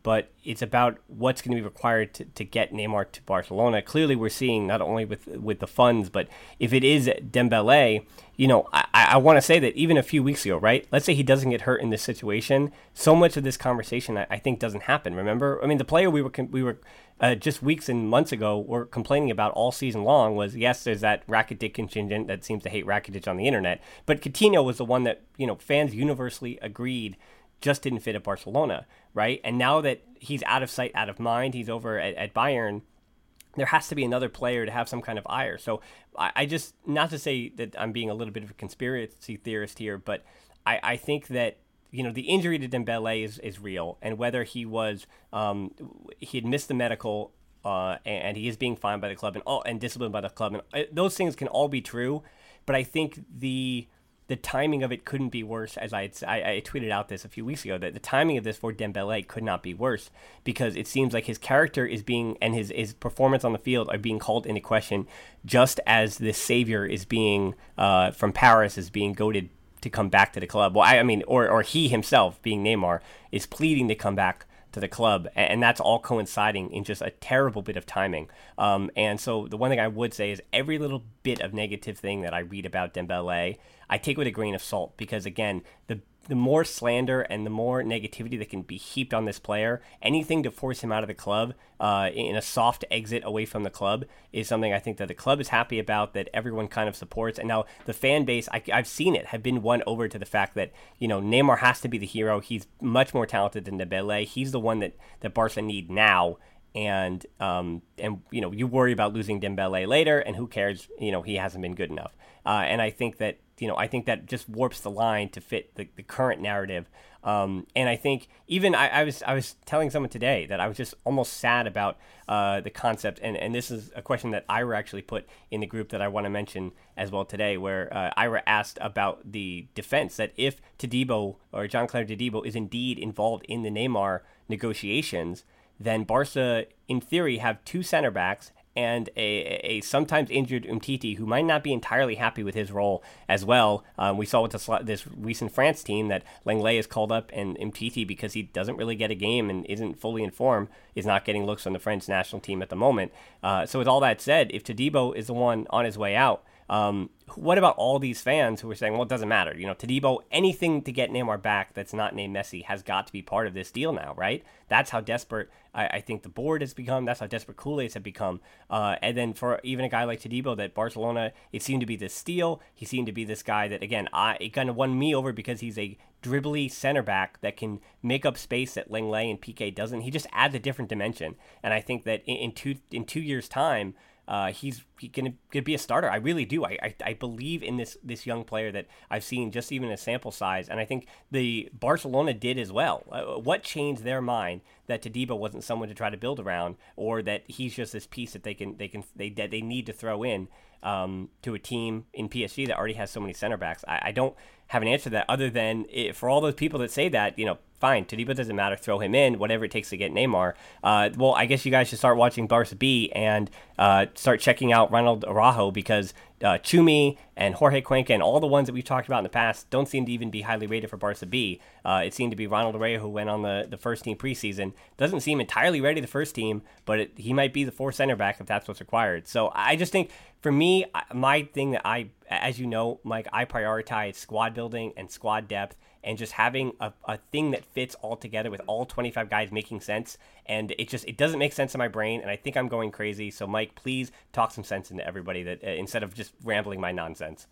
but it's about what's going to be required to, to get Neymar to Barcelona. Clearly, we're seeing not only with with the funds, but if it is Dembele, you know, I, I want to say that even a few weeks ago, right? Let's say he doesn't get hurt in this situation. So much of this conversation, I, I think, doesn't happen. Remember, I mean, the player we were we were uh, just weeks and months ago were complaining about all season long was, yes, there's that Rakitic contingent that seems to hate Rakitic on the internet, but Coutinho was the one that, you know, fans universally agreed just didn't fit at Barcelona, right? And now that he's out of sight, out of mind, he's over at, at Bayern, there has to be another player to have some kind of ire. So I, I just, not to say that I'm being a little bit of a conspiracy theorist here, but I, I think that, you know, the injury to Dembele is, is real. And whether he was, um, he had missed the medical uh, and, and he is being fined by the club and all, and disciplined by the club, and uh, those things can all be true. But I think the... the timing of it couldn't be worse. As I, had, I I tweeted out this a few weeks ago, that the timing of this for Dembele could not be worse, because it seems like his character is being, and his, his performance on the field are being called into question, just as this savior is being, uh, from Paris, is being goaded to come back to the club. Well, I, I mean, or, or he himself, being Neymar, is pleading to come back to the club, and that's all coinciding in just a terrible bit of timing. Um, and so the one thing I would say is every little bit of negative thing that I read about Dembele, I take with a grain of salt, because again, the the more slander and the more negativity that can be heaped on this player, anything to force him out of the club uh, in a soft exit away from the club is something I think that the club is happy about, that everyone kind of supports. And now the fan base, I, I've seen it, have been won over to the fact that, you know, Neymar has to be the hero. He's much more talented than Dembele. He's the one that, that Barca need now. And, um, and you know, you worry about losing Dembele later, and who cares? You know, he hasn't been good enough. Uh, and I think that, you know, I think that just warps the line to fit the, the current narrative. Um, and I think even I, I was I was telling someone today that I was just almost sad about uh, the concept. And, and this is a question that Ira actually put in the group that I want to mention as well today, where uh, Ira asked about the defense, that if Todibo or Jean-Claude Todibo is indeed involved in the Neymar negotiations, then Barca, in theory, have two center backs and a, a sometimes injured Umtiti, who might not be entirely happy with his role as well. Um, we saw with this, this recent France team that Lenglet is called up, and Umtiti, because he doesn't really get a game and isn't fully in form, is not getting looks on the French national team at the moment. Uh, so with all that said, if Todibo is the one on his way out, Um, what about all these fans who are saying, well, it doesn't matter. You know, Todibo, anything to get Neymar back that's not named Messi has got to be part of this deal now, right? That's how desperate I, I think the board has become. That's how desperate Kool-Aids have become. Uh, and then for even a guy like Todibo, that Barcelona, it seemed to be this steal. He seemed to be this guy that, again, I, it kind of won me over because he's a dribbly center back that can make up space that Lenglet and Piqué doesn't. He just adds a different dimension. And I think that in, in two in two years' time, Uh, he's he gonna, gonna be a starter. I really do. I, I I believe in this this young player that I've seen just even a sample size, and I think the Barcelona did as well. Uh, what changed their mind that Todibo wasn't someone to try to build around, or that he's just this piece that they can they can they they need to throw in um, to a team in P S G that already has so many center backs? I, I don't have an answer to that, other than it, for all those people that say that, you know, fine, Todibo doesn't matter, throw him in, whatever it takes to get Neymar. Uh, well, I guess you guys should start watching Barca B and uh, start checking out Ronald Araujo, because uh, Chumi and Jorge Cuenca and all the ones that we've talked about in the past don't seem to even be highly rated for Barca B. Uh, it seemed to be Ronald Araujo who went on the, the first team preseason. Doesn't seem entirely ready the first team, but it, he might be the fourth center back if that's what's required. So I just think, for me, my thing that I, as you know, Mike, I prioritize squad building and squad depth, and just having a, a thing that fits all together with all twenty-five guys making sense. And it just, it doesn't make sense in my brain, and I think I'm going crazy. So Mike, please talk some sense into everybody, that uh, instead of just rambling my nonsense.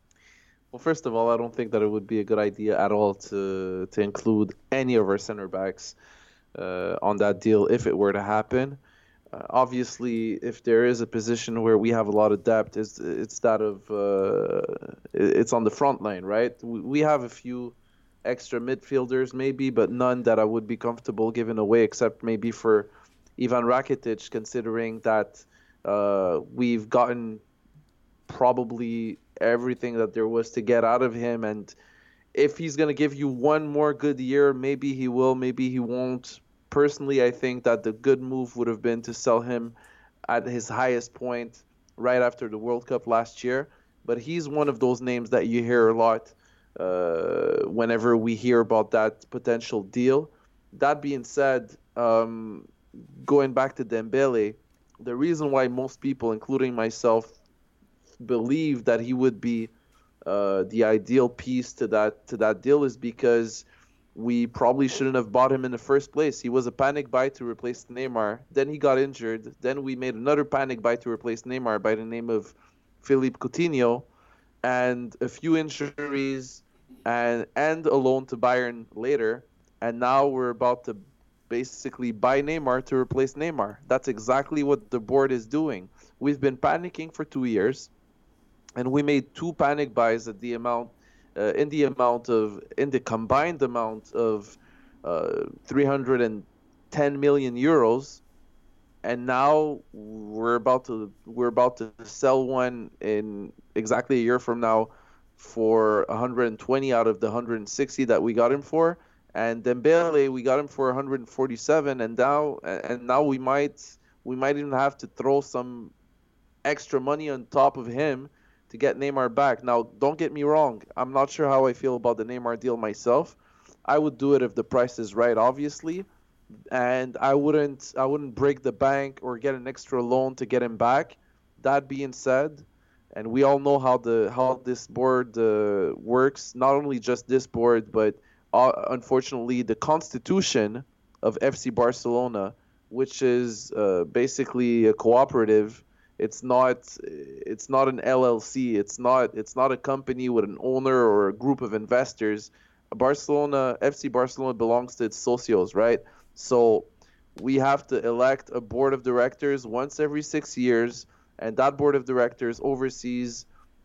Well, first of all, I don't think that it would be a good idea at all to to include any of our center backs uh, on that deal if it were to happen. Uh, obviously, if there is a position where we have a lot of depth, it's, it's that of uh, it's on the front line, right? We, we have a few extra midfielders maybe, but none that I would be comfortable giving away, except maybe for Ivan Rakitic, considering that uh, we've gotten probably everything that there was to get out of him. And if he's going to give you one more good year, maybe he will, maybe he won't. Personally, I think that the good move would have been to sell him at his highest point right after the World Cup last year. But he's one of those names that you hear a lot uh, whenever we hear about that potential deal. that being said, um, going back to Dembele, the reason why most people, including myself, believe that he would be uh, the ideal piece to that to that deal is because we probably shouldn't have bought him in the first place. He was a panic buy to replace Neymar. Then he got injured. Then we made another panic buy to replace Neymar by the name of Philippe Coutinho, and a few injuries and and a loan to Bayern later. And now we're about to basically buy Neymar to replace Neymar. That's exactly what the board is doing. We've been panicking for two years, and we made two panic buys at the amount, uh, in the amount of, in the combined amount of uh, three hundred ten million euros. And now we're about to we're about to sell one in exactly a year from now for one hundred twenty out of the one hundred sixty that we got him for. And Dembele, we got him for one hundred forty-seven, and now and now we might we might even have to throw some extra money on top of him to get Neymar back. Now, don't get me wrong, I'm not sure how I feel about the Neymar deal myself. I would do it if the price is right, obviously, and I wouldn't I wouldn't break the bank or get an extra loan to get him back. That being said, and we all know how the how this board uh, works, not only just this board, but Uh, unfortunately, the constitution of F C Barcelona, which is uh, basically a cooperative, it's not it's not an L L C. It's not it's not a company with an owner or a group of investors. Barcelona, F C Barcelona belongs to its socios, right? So we have to elect a board of directors once every six years, and that board of directors oversees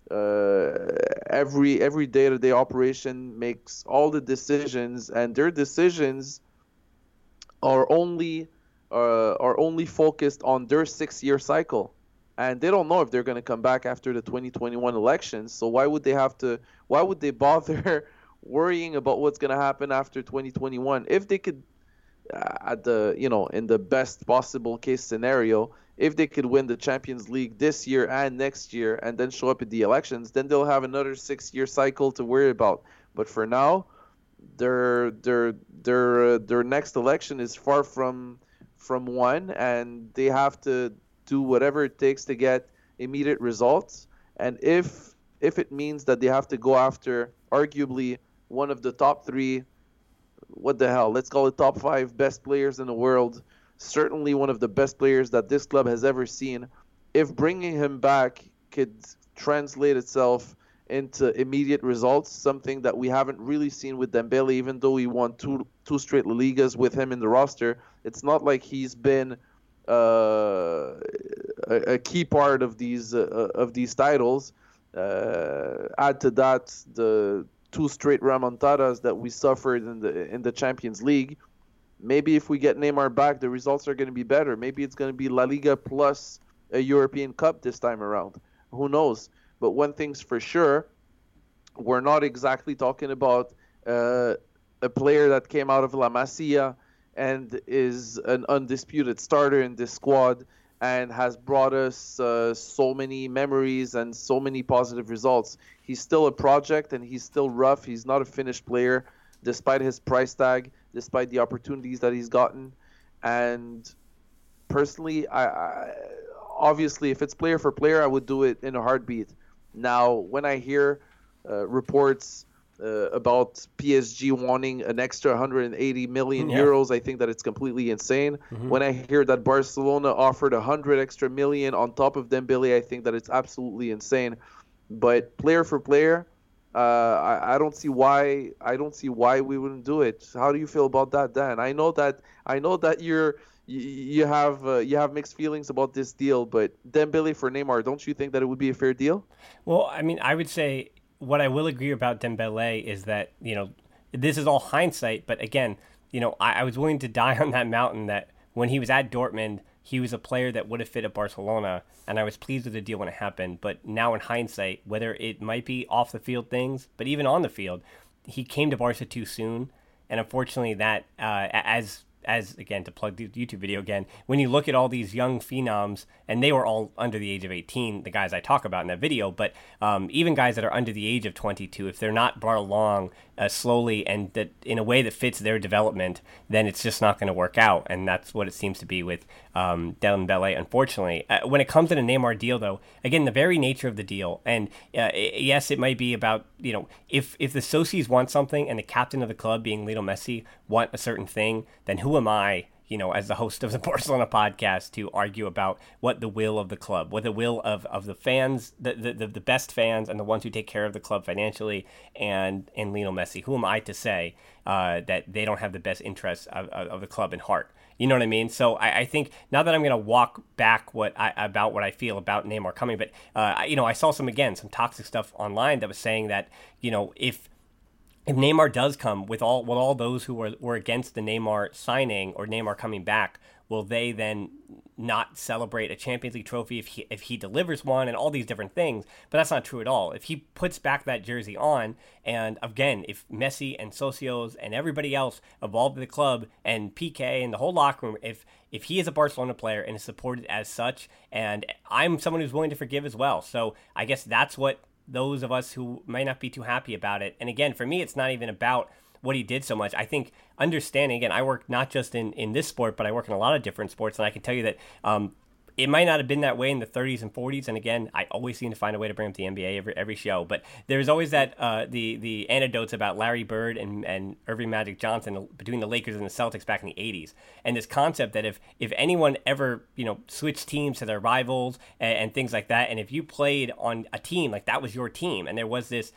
Uh, every every day-to-day operation, makes all the decisions, and their decisions are only uh, are only focused on their six-year cycle, and they don't know if they're going to come back after the twenty twenty-one elections. So why would they have to? Why would they bother worrying about what's going to happen after twenty twenty-one if they could, uh, at the you know in the best possible case scenario, if they could win the Champions League this year and next year and then show up at the elections, then they'll have another six-year cycle to worry about. But for now, their their their uh, their next election is far from from one, and they have to do whatever it takes to get immediate results. And if if it means that they have to go after arguably one of the top three, what the hell, let's call it top five best players in the world, certainly one of the best players that this club has ever seen, if bringing him back could translate itself into immediate results, something that we haven't really seen with Dembele, even though he won two two straight La Ligas with him in the roster. It's not like he's been uh, a, a key part of these uh, of these titles. Uh, add to that the two straight remontadas that we suffered in the in the Champions League. Maybe if we get Neymar back, the results are going to be better. Maybe it's going to be La Liga plus a European Cup this time around. Who knows? But one thing's for sure, we're not exactly talking about uh, a player that came out of La Masia and is an undisputed starter in this squad and has brought us uh, so many memories and so many positive results. He's still a project, and he's still rough. He's not a finished player, despite his price tag, despite the opportunities that he's gotten. And personally, I, I obviously, if it's player for player, I would do it in a heartbeat. Now, when I hear uh, reports uh, about P S G wanting an extra one hundred eighty million yeah. euros, I think that it's completely insane. Mm-hmm. When I hear that Barcelona offered one hundred extra million on top of Dembele, I think that it's absolutely insane. But player for player, Uh, I, I don't see why I don't see why we wouldn't do it. How do you feel about that, Dan? I know that I know that you're you, you have uh, you have mixed feelings about this deal, but Dembele for Neymar, don't you think that it would be a fair deal? Well, I mean, I would say what I will agree about Dembele is that, you know, this is all hindsight, but again, you know, I, I was willing to die on that mountain that when he was at Dortmund, he was a player that would have fit at Barcelona, and I was pleased with the deal when it happened. But now in hindsight, whether it might be off the field things, but even on the field, he came to Barca too soon, and unfortunately that, uh, as as, again, to plug the YouTube video again, when you look at all these young phenoms, and they were all under the age of eighteen, the guys I talk about in that video, but um, even guys that are under the age of twenty-two, if they're not brought along uh, slowly and that in a way that fits their development, then it's just not going to work out. And that's what it seems to be with um, Dembele, unfortunately. Uh, when it comes to the Neymar deal, though, again, the very nature of the deal, and uh, yes, it might be about, you know, if, if the Socies want something and the captain of the club, being Lionel Messi, want a certain thing, then who am I, you know, as the host of the Barcelona podcast, to argue about what the will of the club, what the will of, of the fans, the, the the best fans and the ones who take care of the club financially, and, and Lionel Messi. Who am I to say uh, that they don't have the best interests of, of, of the club in heart? You know what I mean? So I, I think, not that I'm going to walk back what I, about what I feel about Neymar coming, but, uh, you know, I saw some, again, some toxic stuff online that was saying that, you know, if If Neymar does come, with all with all those who were, were against the Neymar signing or Neymar coming back, will they then not celebrate a Champions League trophy if he if he delivers one, and all these different things? But that's not true at all. If he puts back that jersey on, and again, if Messi and Socios and everybody else involved in the club and P K and the whole locker room, if if he is a Barcelona player and is supported as such, and I'm someone who's willing to forgive as well. So I guess that's what those of us who might not be too happy about it. And again, for me, it's not even about what he did so much. I think understanding, again, I work not just in, in this sport, but I work in a lot of different sports. And I can tell you that um, it might not have been that way in the thirties and forties. And again, I always seem to find a way to bring up the N B A every every show. But there's always that uh, the the anecdotes about Larry Bird and, and Irving Magic Johnson between the Lakers and the Celtics back in the eighties. And this concept that if if anyone ever, you know, switched teams to their rivals and, and things like that, and if you played on a team, like that was your team, and there was this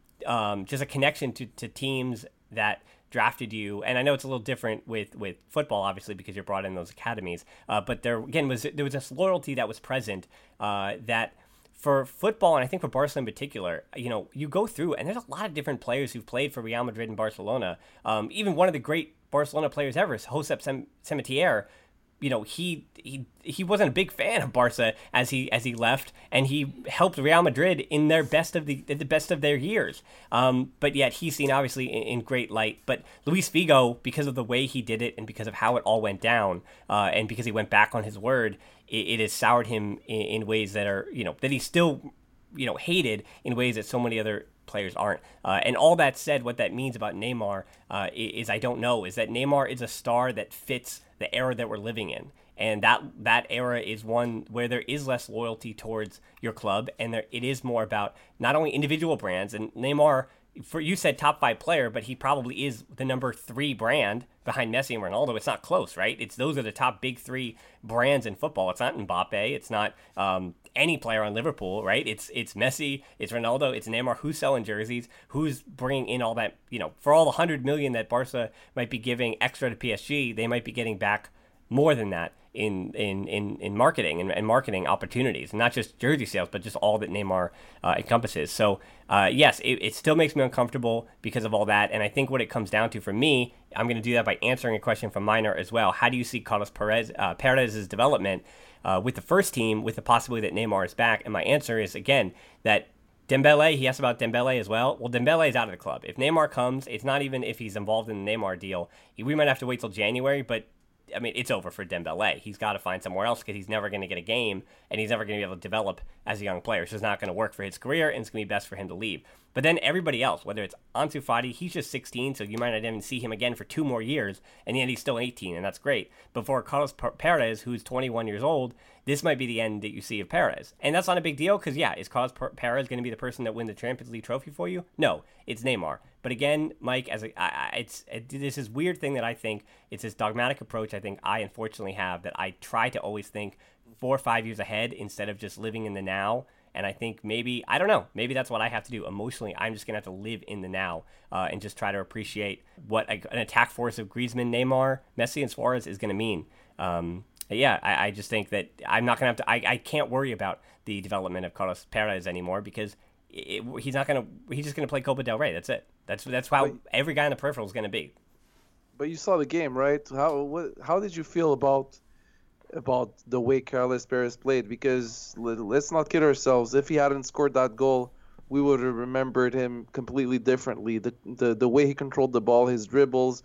um, just a connection to, to teams that drafted you, and I know it's a little different with, with football, obviously, because you're brought in those academies. Uh, but there again was there was this loyalty that was present uh, that for football, and I think for Barcelona in particular, you know, you go through, and there's a lot of different players who've played for Real Madrid and Barcelona. Um, even one of the great Barcelona players ever, Josep Sem- Semetier. You know, he he he wasn't a big fan of Barca as he as he left, and he helped Real Madrid in their best of the the best of their years. Um, but yet he's seen obviously in, in great light. But Luis Figo, because of the way he did it, and because of how it all went down, uh, and because he went back on his word, it, it has soured him in, in ways that are, you know, that he's still, you know, hated in ways that so many other players aren't. Uh, and all that said, what that means about Neymar uh, is, I don't know, is that Neymar is a star that fits the era that we're living in. And that that era is one where there is less loyalty towards your club, and there it is more about not only individual brands. And Neymar, for you said top five player, but he probably is the number three brand behind Messi and Ronaldo. It's not close, right? It's those are the top big three brands in football. It's not Mbappe. It's not um, any player on Liverpool, right? It's it's Messi, it's Ronaldo, it's Neymar. Who's selling jerseys? Who's bringing in all that? You know, for all the hundred million that Barca might be giving extra to P S G, they might be getting back more than that in in in, in marketing and, and marketing opportunities, not just jersey sales, but just all that Neymar uh, encompasses. So uh, yes, it, it still makes me uncomfortable because of all that. And I think what it comes down to for me, I'm going to do that by answering a question from Minor as well. How do you see Carlos Perez uh, Perez's development uh, with the first team, with the possibility that Neymar is back? And my answer is, again, that Dembele, he asked about Dembele as well. Well, Dembele is out of the club. If Neymar comes, it's not even if he's involved in the Neymar deal. We might have to wait till January, but I mean, it's over for Dembele. He's got to find somewhere else because he's never going to get a game, and he's never going to be able to develop as a young player. So it's not going to work for his career, and it's going to be best for him to leave. But then everybody else, whether it's Ansu Fati, he's just sixteen, so you might not even see him again for two more years, and yet he's still eighteen, and that's great. But for Carlos Perez, who's twenty-one years old, this might be the end that you see of Perez. And that's not a big deal because, yeah, is Carlos Perez going to be the person that wins the Champions League trophy for you? No, it's Neymar. But again, Mike, as a, I, I, it's it, this is weird thing that I think it's this dogmatic approach I think I unfortunately have that I try to always think four or five years ahead instead of just living in the now. And I think maybe, I don't know, maybe that's what I have to do emotionally. I'm just going to have to live in the now uh, and just try to appreciate what a, an attack force of Griezmann, Neymar, Messi, and Suarez is going to mean. Um, yeah, I, I just think that I'm not going to have to, I, I can't worry about the development of Carlos Perez anymore because it, he's not going to, he's just going to play Copa del Rey. That's it. That's that's how but, every guy in the peripheral is going to be. But you saw the game, right? How what, how did you feel about about the way Carlos Perez played? Because let's not kid ourselves. If he hadn't scored that goal, we would have remembered him completely differently. The the, the way he controlled the ball, his dribbles,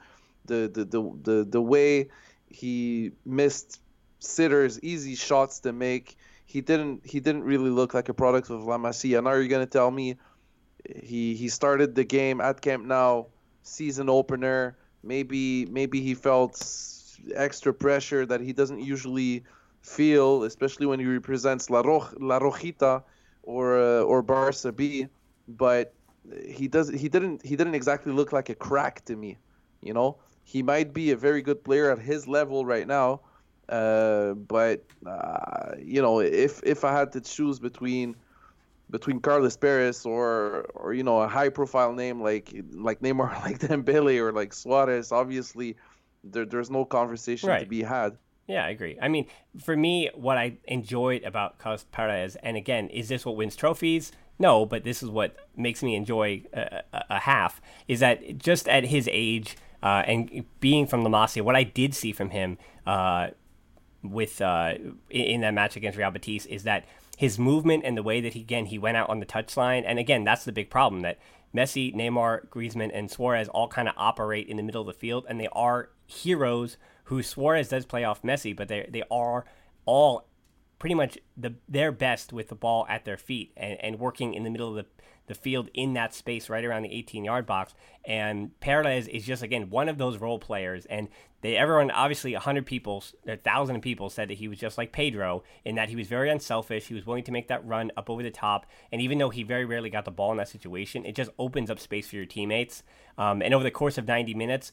the the the the, the way he missed sitters, easy shots to make. He didn't he didn't really look like a product of La Masia. Now you're gonna tell me he he started the game at Camp Nou, season opener. Maybe maybe he felt extra pressure that he doesn't usually feel, especially when he represents La, Roj- La Rojita or uh, or Barca B. But he does he didn't he didn't exactly look like a crack to me. You know, he might be a very good player at his level right now. Uh, but uh, you know, if if I had to choose between between Carlos Perez or or you know a high profile name like like Neymar, like Dembele, or like Suarez, obviously there there's no conversation right. to be had. Yeah, I agree. I mean, for me, what I enjoyed about Carlos Perez, and again, is this what wins trophies? No, but this is what makes me enjoy a, a, a half, is that just at his age uh, and being from La Masia, what I did see from him uh, with uh, in that match against Real Betis is that his movement and the way that he, again, he went out on the touchline, and again, that's the big problem, that Messi, Neymar, Griezmann, and Suarez all kind of operate in the middle of the field, and they are heroes who Suarez does play off Messi, but they they are all pretty much the their best with the ball at their feet and, and working in the middle of the, the field in that space right around the eighteen-yard box. And Perez is just, again, one of those role players. And they everyone, obviously, one hundred people, a thousand people said that he was just like Pedro in that he was very unselfish. He was willing to make that run up over the top. And even though he very rarely got the ball in that situation, it just opens up space for your teammates. Um, and over the course of ninety minutes,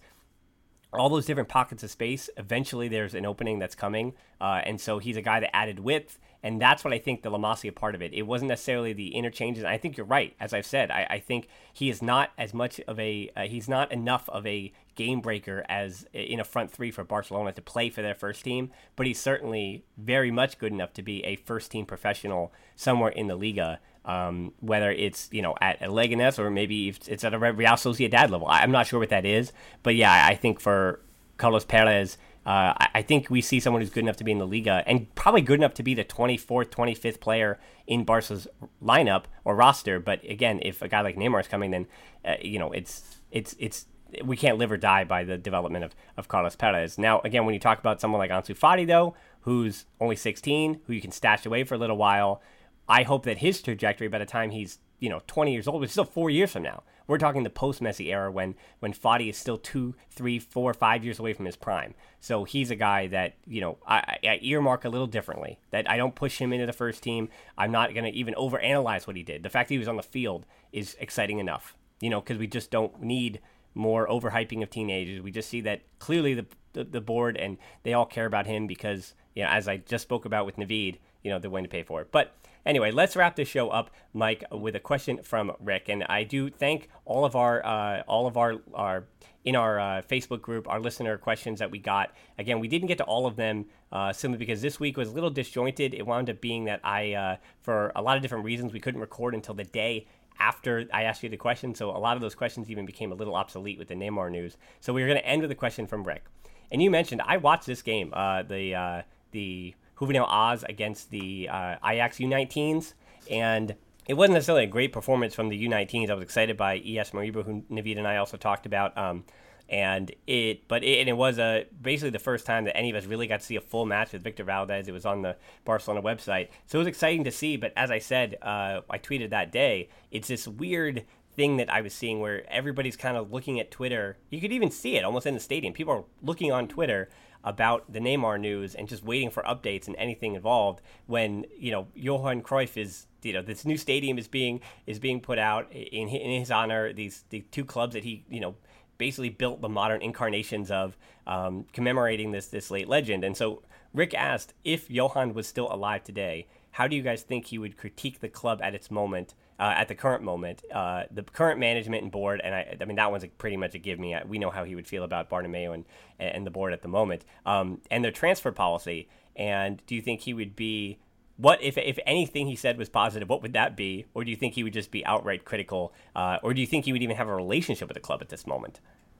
all those different pockets of space, eventually there's an opening that's coming. Uh, and so he's a guy that added width. And that's what I think the La Masia part of it. It wasn't necessarily the interchanges. And I think you're right. As I've said, I, I think he is not as much of a, uh, he's not enough of a game breaker as in a front three for Barcelona to play for their first team. But he's certainly very much good enough to be a first team professional somewhere in the Liga. Um, whether it's, you know, at Leganés or maybe it's at a Real Sociedad level. I'm not sure what that is. But yeah, I think for Carlos Perez, uh, I think we see someone who's good enough to be in the Liga and probably good enough to be the twenty-fourth, twenty-fifth player in Barca's lineup or roster. But again, if a guy like Neymar is coming, then, uh, you know, it's, it's, it's, we can't live or die by the development of, of Carlos Perez. Now, again, when you talk about someone like Ansu Fati, though, who's only sixteen, who you can stash away for a little while, I hope that his trajectory by the time he's, you know, twenty years old, it's still four years from now. We're talking the post-Messi era when, when Fati is still two, three, four, five years away from his prime. So he's a guy that, you know, I, I earmark a little differently, that I don't push him into the first team. I'm not going to even overanalyze what he did. The fact that he was on the field is exciting enough, you know, because we just don't need more overhyping of teenagers. We just see that clearly the, the, the board and they all care about him because, you know, as I just spoke about with Naveed, you know, they're willing to pay for it. But anyway, let's wrap this show up, Mike, with a question from Rick. And I do thank all of our, uh, all of our, our in our uh, Facebook group, our listener questions that we got. Again, we didn't get to all of them uh, simply because this week was a little disjointed. It wound up being that I, uh, for a lot of different reasons, we couldn't record until the day after I asked you the question. So a lot of those questions even became a little obsolete with the Neymar news. So we were going to end with a question from Rick. And you mentioned, I watched this game, uh, the, uh, the, Juvenil Oz against the uh, Ajax U nineteens, and it wasn't necessarily a great performance from the U nineteens. I was excited by E S Maribo, who Naveed and I also talked about, um, and it, but it, and it was a basically the first time that any of us really got to see a full match with Victor Valdez. It was on the Barcelona website, so it was exciting to see. But as I said, uh, I tweeted that day, it's this weird thing that I was seeing where everybody's kind of looking at Twitter. You could even see it almost in the stadium. People are looking on Twitter about the Neymar news and just waiting for updates and anything involved when, you know, Johan Cruyff is, you know, this new stadium is being is being put out in in his honor. These the two clubs that he, you know, basically built the modern incarnations of, um, commemorating this this late legend. And so Rick asked, if Johan was still alive today, how do you guys think he would critique the club at its moment, uh, at the current moment, uh, the current management and board? And I, I mean, that one's a, pretty much a give me. We know how he would feel about Bartomeu and and the board at the moment, um, and their transfer policy. And do you think he would be, what if if anything he said was positive, what would that be? Or do you think he would just be outright critical? Uh, or do you think he would even have a relationship with the club at this moment?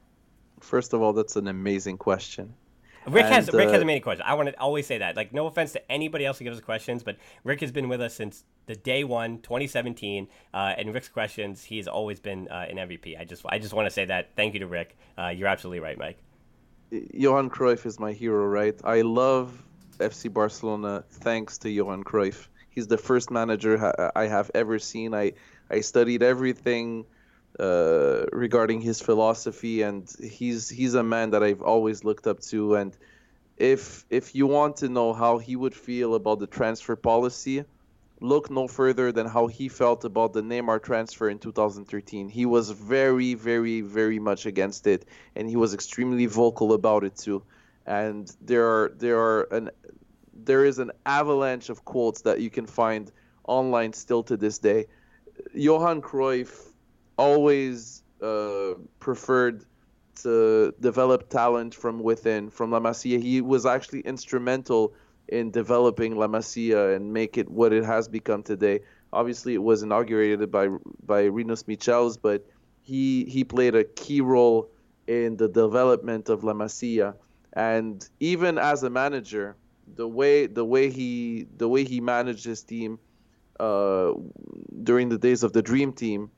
First of all, that's an amazing question. Rick and, has Rick uh, has many questions. I want to always say that. Like, no offense to anybody else who gives us questions, but Rick has been with us since the day one, twenty seventeen. Uh, and Rick's questions, he's always been uh, an M V P. I just I just want to say that. Thank you to Rick. Uh, you're absolutely right, Mike. Johan Cruyff is my hero, right? I love F C Barcelona thanks to Johan Cruyff. He's the first manager ha- I have ever seen. I, I studied everything uh, regarding his philosophy, and he's he's a man that I've always looked up to. And if if you want to know how he would feel about the transfer policy, look no further than how he felt about the Neymar transfer in two thousand thirteen. He was very, very, very much against it, and he was extremely vocal about it too. And there are there are an there is an avalanche of quotes that you can find online still to this day. Johan Cruyff always uh, preferred to develop talent from within, from La Masia. He was actually instrumental in developing La Masia and make it what it has become today. Obviously, it was inaugurated by by Rinus Michels, but he he played a key role in the development of La Masia. And even as a manager, the way the way he the way he managed his team uh, during the days of the Dream Team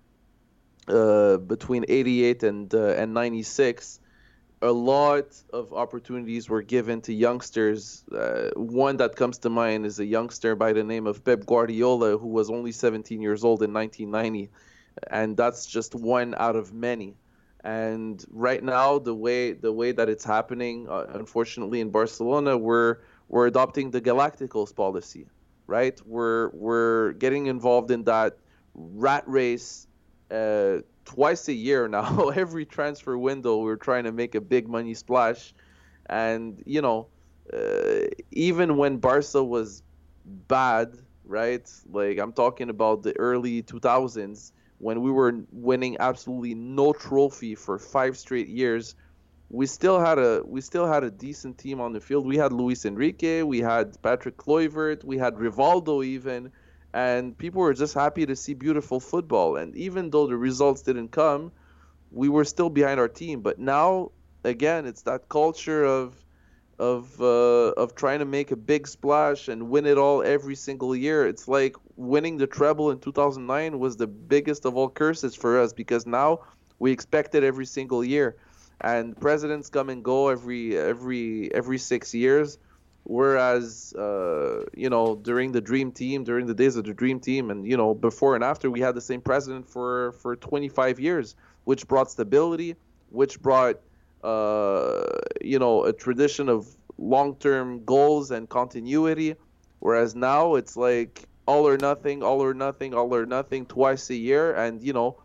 uh, between eighty-eight and uh, and ninety-six, a lot of opportunities were given to youngsters. Uh, one that comes to mind is a youngster by the name of Pep Guardiola, who was only seventeen years old in nineteen ninety, and that's just one out of many. And right now, the way the way that it's happening, uh, unfortunately, in Barcelona, we're we're adopting the Galacticos policy, right? We're we're getting involved in that rat race uh, twice a year now. Every transfer window, we're trying to make a big money splash, and you know, uh, even when Barca was bad, right? Like I'm talking about the early two thousands. When we were winning absolutely no trophy for five straight years, we still had a we still had a decent team on the field. We had Luis Enrique, we had Patrick Kluivert, we had Rivaldo even, and people were just happy to see beautiful football. And even though the results didn't come, we were still behind our team. But now, again, it's that culture of of uh, of trying to make a big splash and win it all every single year. It's like winning the treble in two thousand nine was the biggest of all curses for us, because now we expect it every single year, and presidents come and go every every every six years. Whereas uh, you know, during the Dream Team, during the days of the Dream Team, and you know, before and after, we had the same president for for twenty-five years, which brought stability, which brought uh, you know, a tradition of long-term goals and continuity. Whereas now it's like all or nothing, all or nothing, all or nothing twice a year. And you know,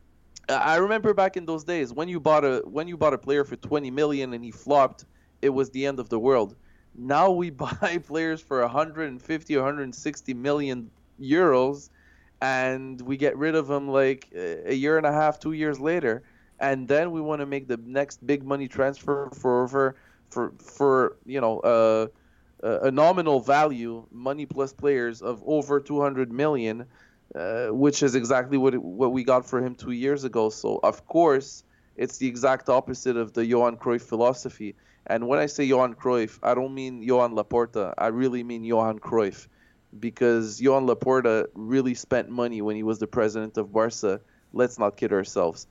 I remember back in those days when you bought a when you bought a player for twenty million and he flopped, it was the end of the world. Now we buy players for one hundred fifty or one hundred sixty million euros, and we get rid of them like a year and a half, two years later. And then we want to make the next big money transfer for over for for you know uh, a nominal value, money plus players of over two hundred million, uh, which is exactly what it, what we got for him two years ago. So of course it's the exact opposite of the Johan Cruyff philosophy. And when I say Johan Cruyff, I don't mean Johan Laporta. I really mean Johan Cruyff, because Johan Laporta really spent money when he was the president of Barca. Let's not kid ourselves.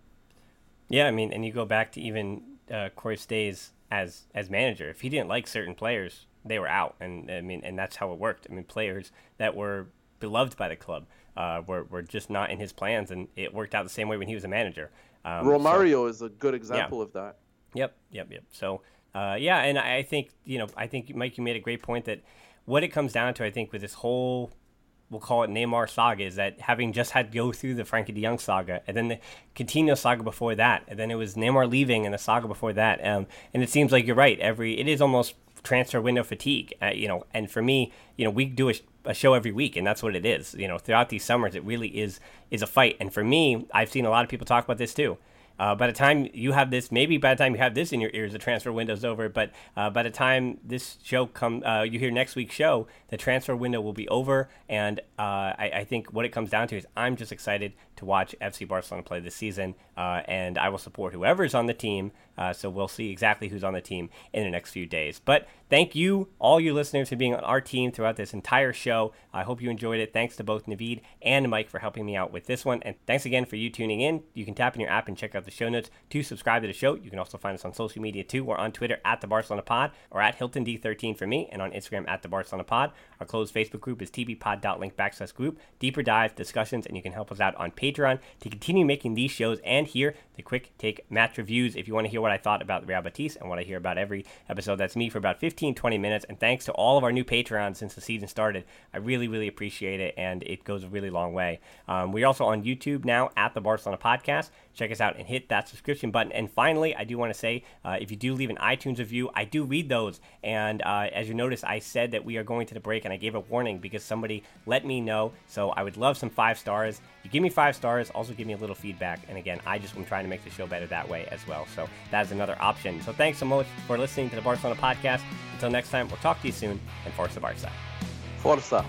Yeah, I mean, and you go back to even uh, Cruyff's days as as manager. If he didn't like certain players, they were out, and I mean, and that's how it worked. I mean, players that were beloved by the club uh, were were just not in his plans, and it worked out the same way when he was a manager. Um, Romario so, is a good example yeah. of that. Yep, yep, yep. So, uh, yeah, and I think you know, I think Mike, you made a great point that what it comes down to, I think, with this whole, we'll call it Neymar saga, is that having just had to go through the Frankie de Jong saga, and then the Coutinho saga before that, and then it was Neymar leaving and the saga before that, um, and it seems like you're right. Every it is almost transfer window fatigue, uh, you know. And for me, you know, we do a, a show every week, and that's what it is. You know, throughout these summers, it really is is a fight. And for me, I've seen a lot of people talk about this too. Uh, by the time you have this, maybe by the time you have this in your ears, the transfer window's over. But uh, by the time this show come, uh, you hear next week's show, the transfer window will be over. And uh, I, I think what it comes down to is I'm just excited to watch F C Barcelona play this season, uh, and I will support whoever's on the team. Uh, so we'll see exactly who's on the team in the next few days. But thank you, all you listeners, for being on our team throughout this entire show. I hope you enjoyed it. Thanks to both Naveed and Mike for helping me out with this one. And thanks again for you tuning in. You can tap in your app and check out the the show notes to subscribe to the show. You can also find us on social media too. We're on Twitter at the Barcelona Pod or at Hilton D thirteen for me, and on Instagram at the Barcelona Pod. Our closed Facebook group is tbpod.link backslash group. Deeper dives, discussions, and you can help us out on Patreon to continue making these shows and hear the quick take match reviews. If you want to hear what I thought about Real Betis and what I hear about every episode, that's me for about fifteen, twenty minutes. And thanks to all of our new Patreons since the season started. I really, really appreciate it, and it goes a really long way. Um, we're also on YouTube now at the Barcelona Podcast. Check us out and hit that subscription button. And finally, I do want to say, uh, if you do leave an iTunes review, I do read those. And uh, as you notice, I said that we are going to the break, and I gave a warning because somebody let me know. So I would love some five stars. You give me five stars, also give me a little feedback. And again, I just am trying to make the show better that way as well. So that is another option. So thanks so much for listening to the Barcelona Podcast. Until next time, we'll talk to you soon, and Forza Barça. Forza.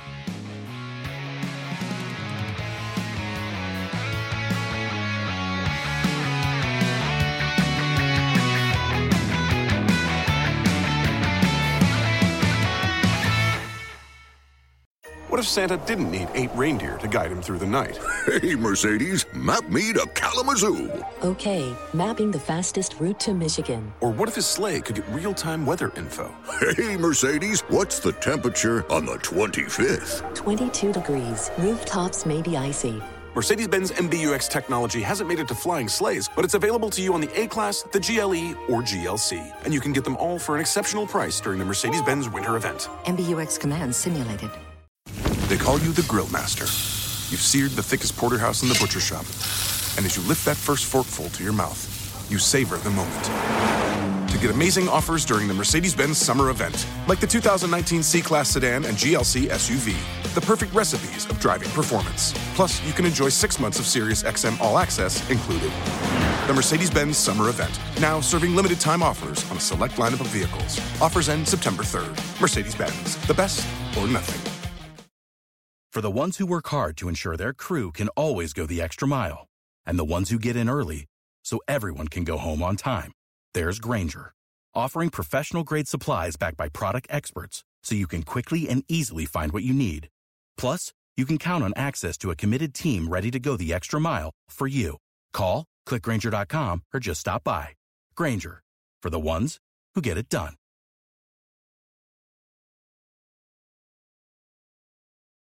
What if Santa didn't need eight reindeer to guide him through the night? Hey, Mercedes, map me to Kalamazoo. Okay, mapping the fastest route to Michigan. Or what if his sleigh could get real-time weather info? Hey, Mercedes, what's the temperature on the twenty-fifth? twenty-two degrees. Rooftops may be icy. Mercedes-Benz M B U X technology hasn't made it to flying sleighs, but it's available to you on the A-Class, the G L E, or G L C. And you can get them all for an exceptional price during the Mercedes-Benz winter event. M B U X commands simulated. They call you the Grill Master. You've seared the thickest porterhouse in the butcher shop. And as you lift that first forkful to your mouth, you savor the moment. To get amazing offers during the Mercedes-Benz summer event, like the two thousand nineteen C-Class sedan and G L C S U V, the perfect recipes of driving performance. Plus, you can enjoy six months of Sirius X M All Access included. The Mercedes-Benz summer event, now serving limited time offers on a select lineup of vehicles. Offers end September third. Mercedes-Benz, the best or nothing. For the ones who work hard to ensure their crew can always go the extra mile, and the ones who get in early so everyone can go home on time, there's Grainger, offering professional-grade supplies backed by product experts so you can quickly and easily find what you need. Plus, you can count on access to a committed team ready to go the extra mile for you. Call, click Grainger dot com, or just stop by. Grainger, for the ones who get it done.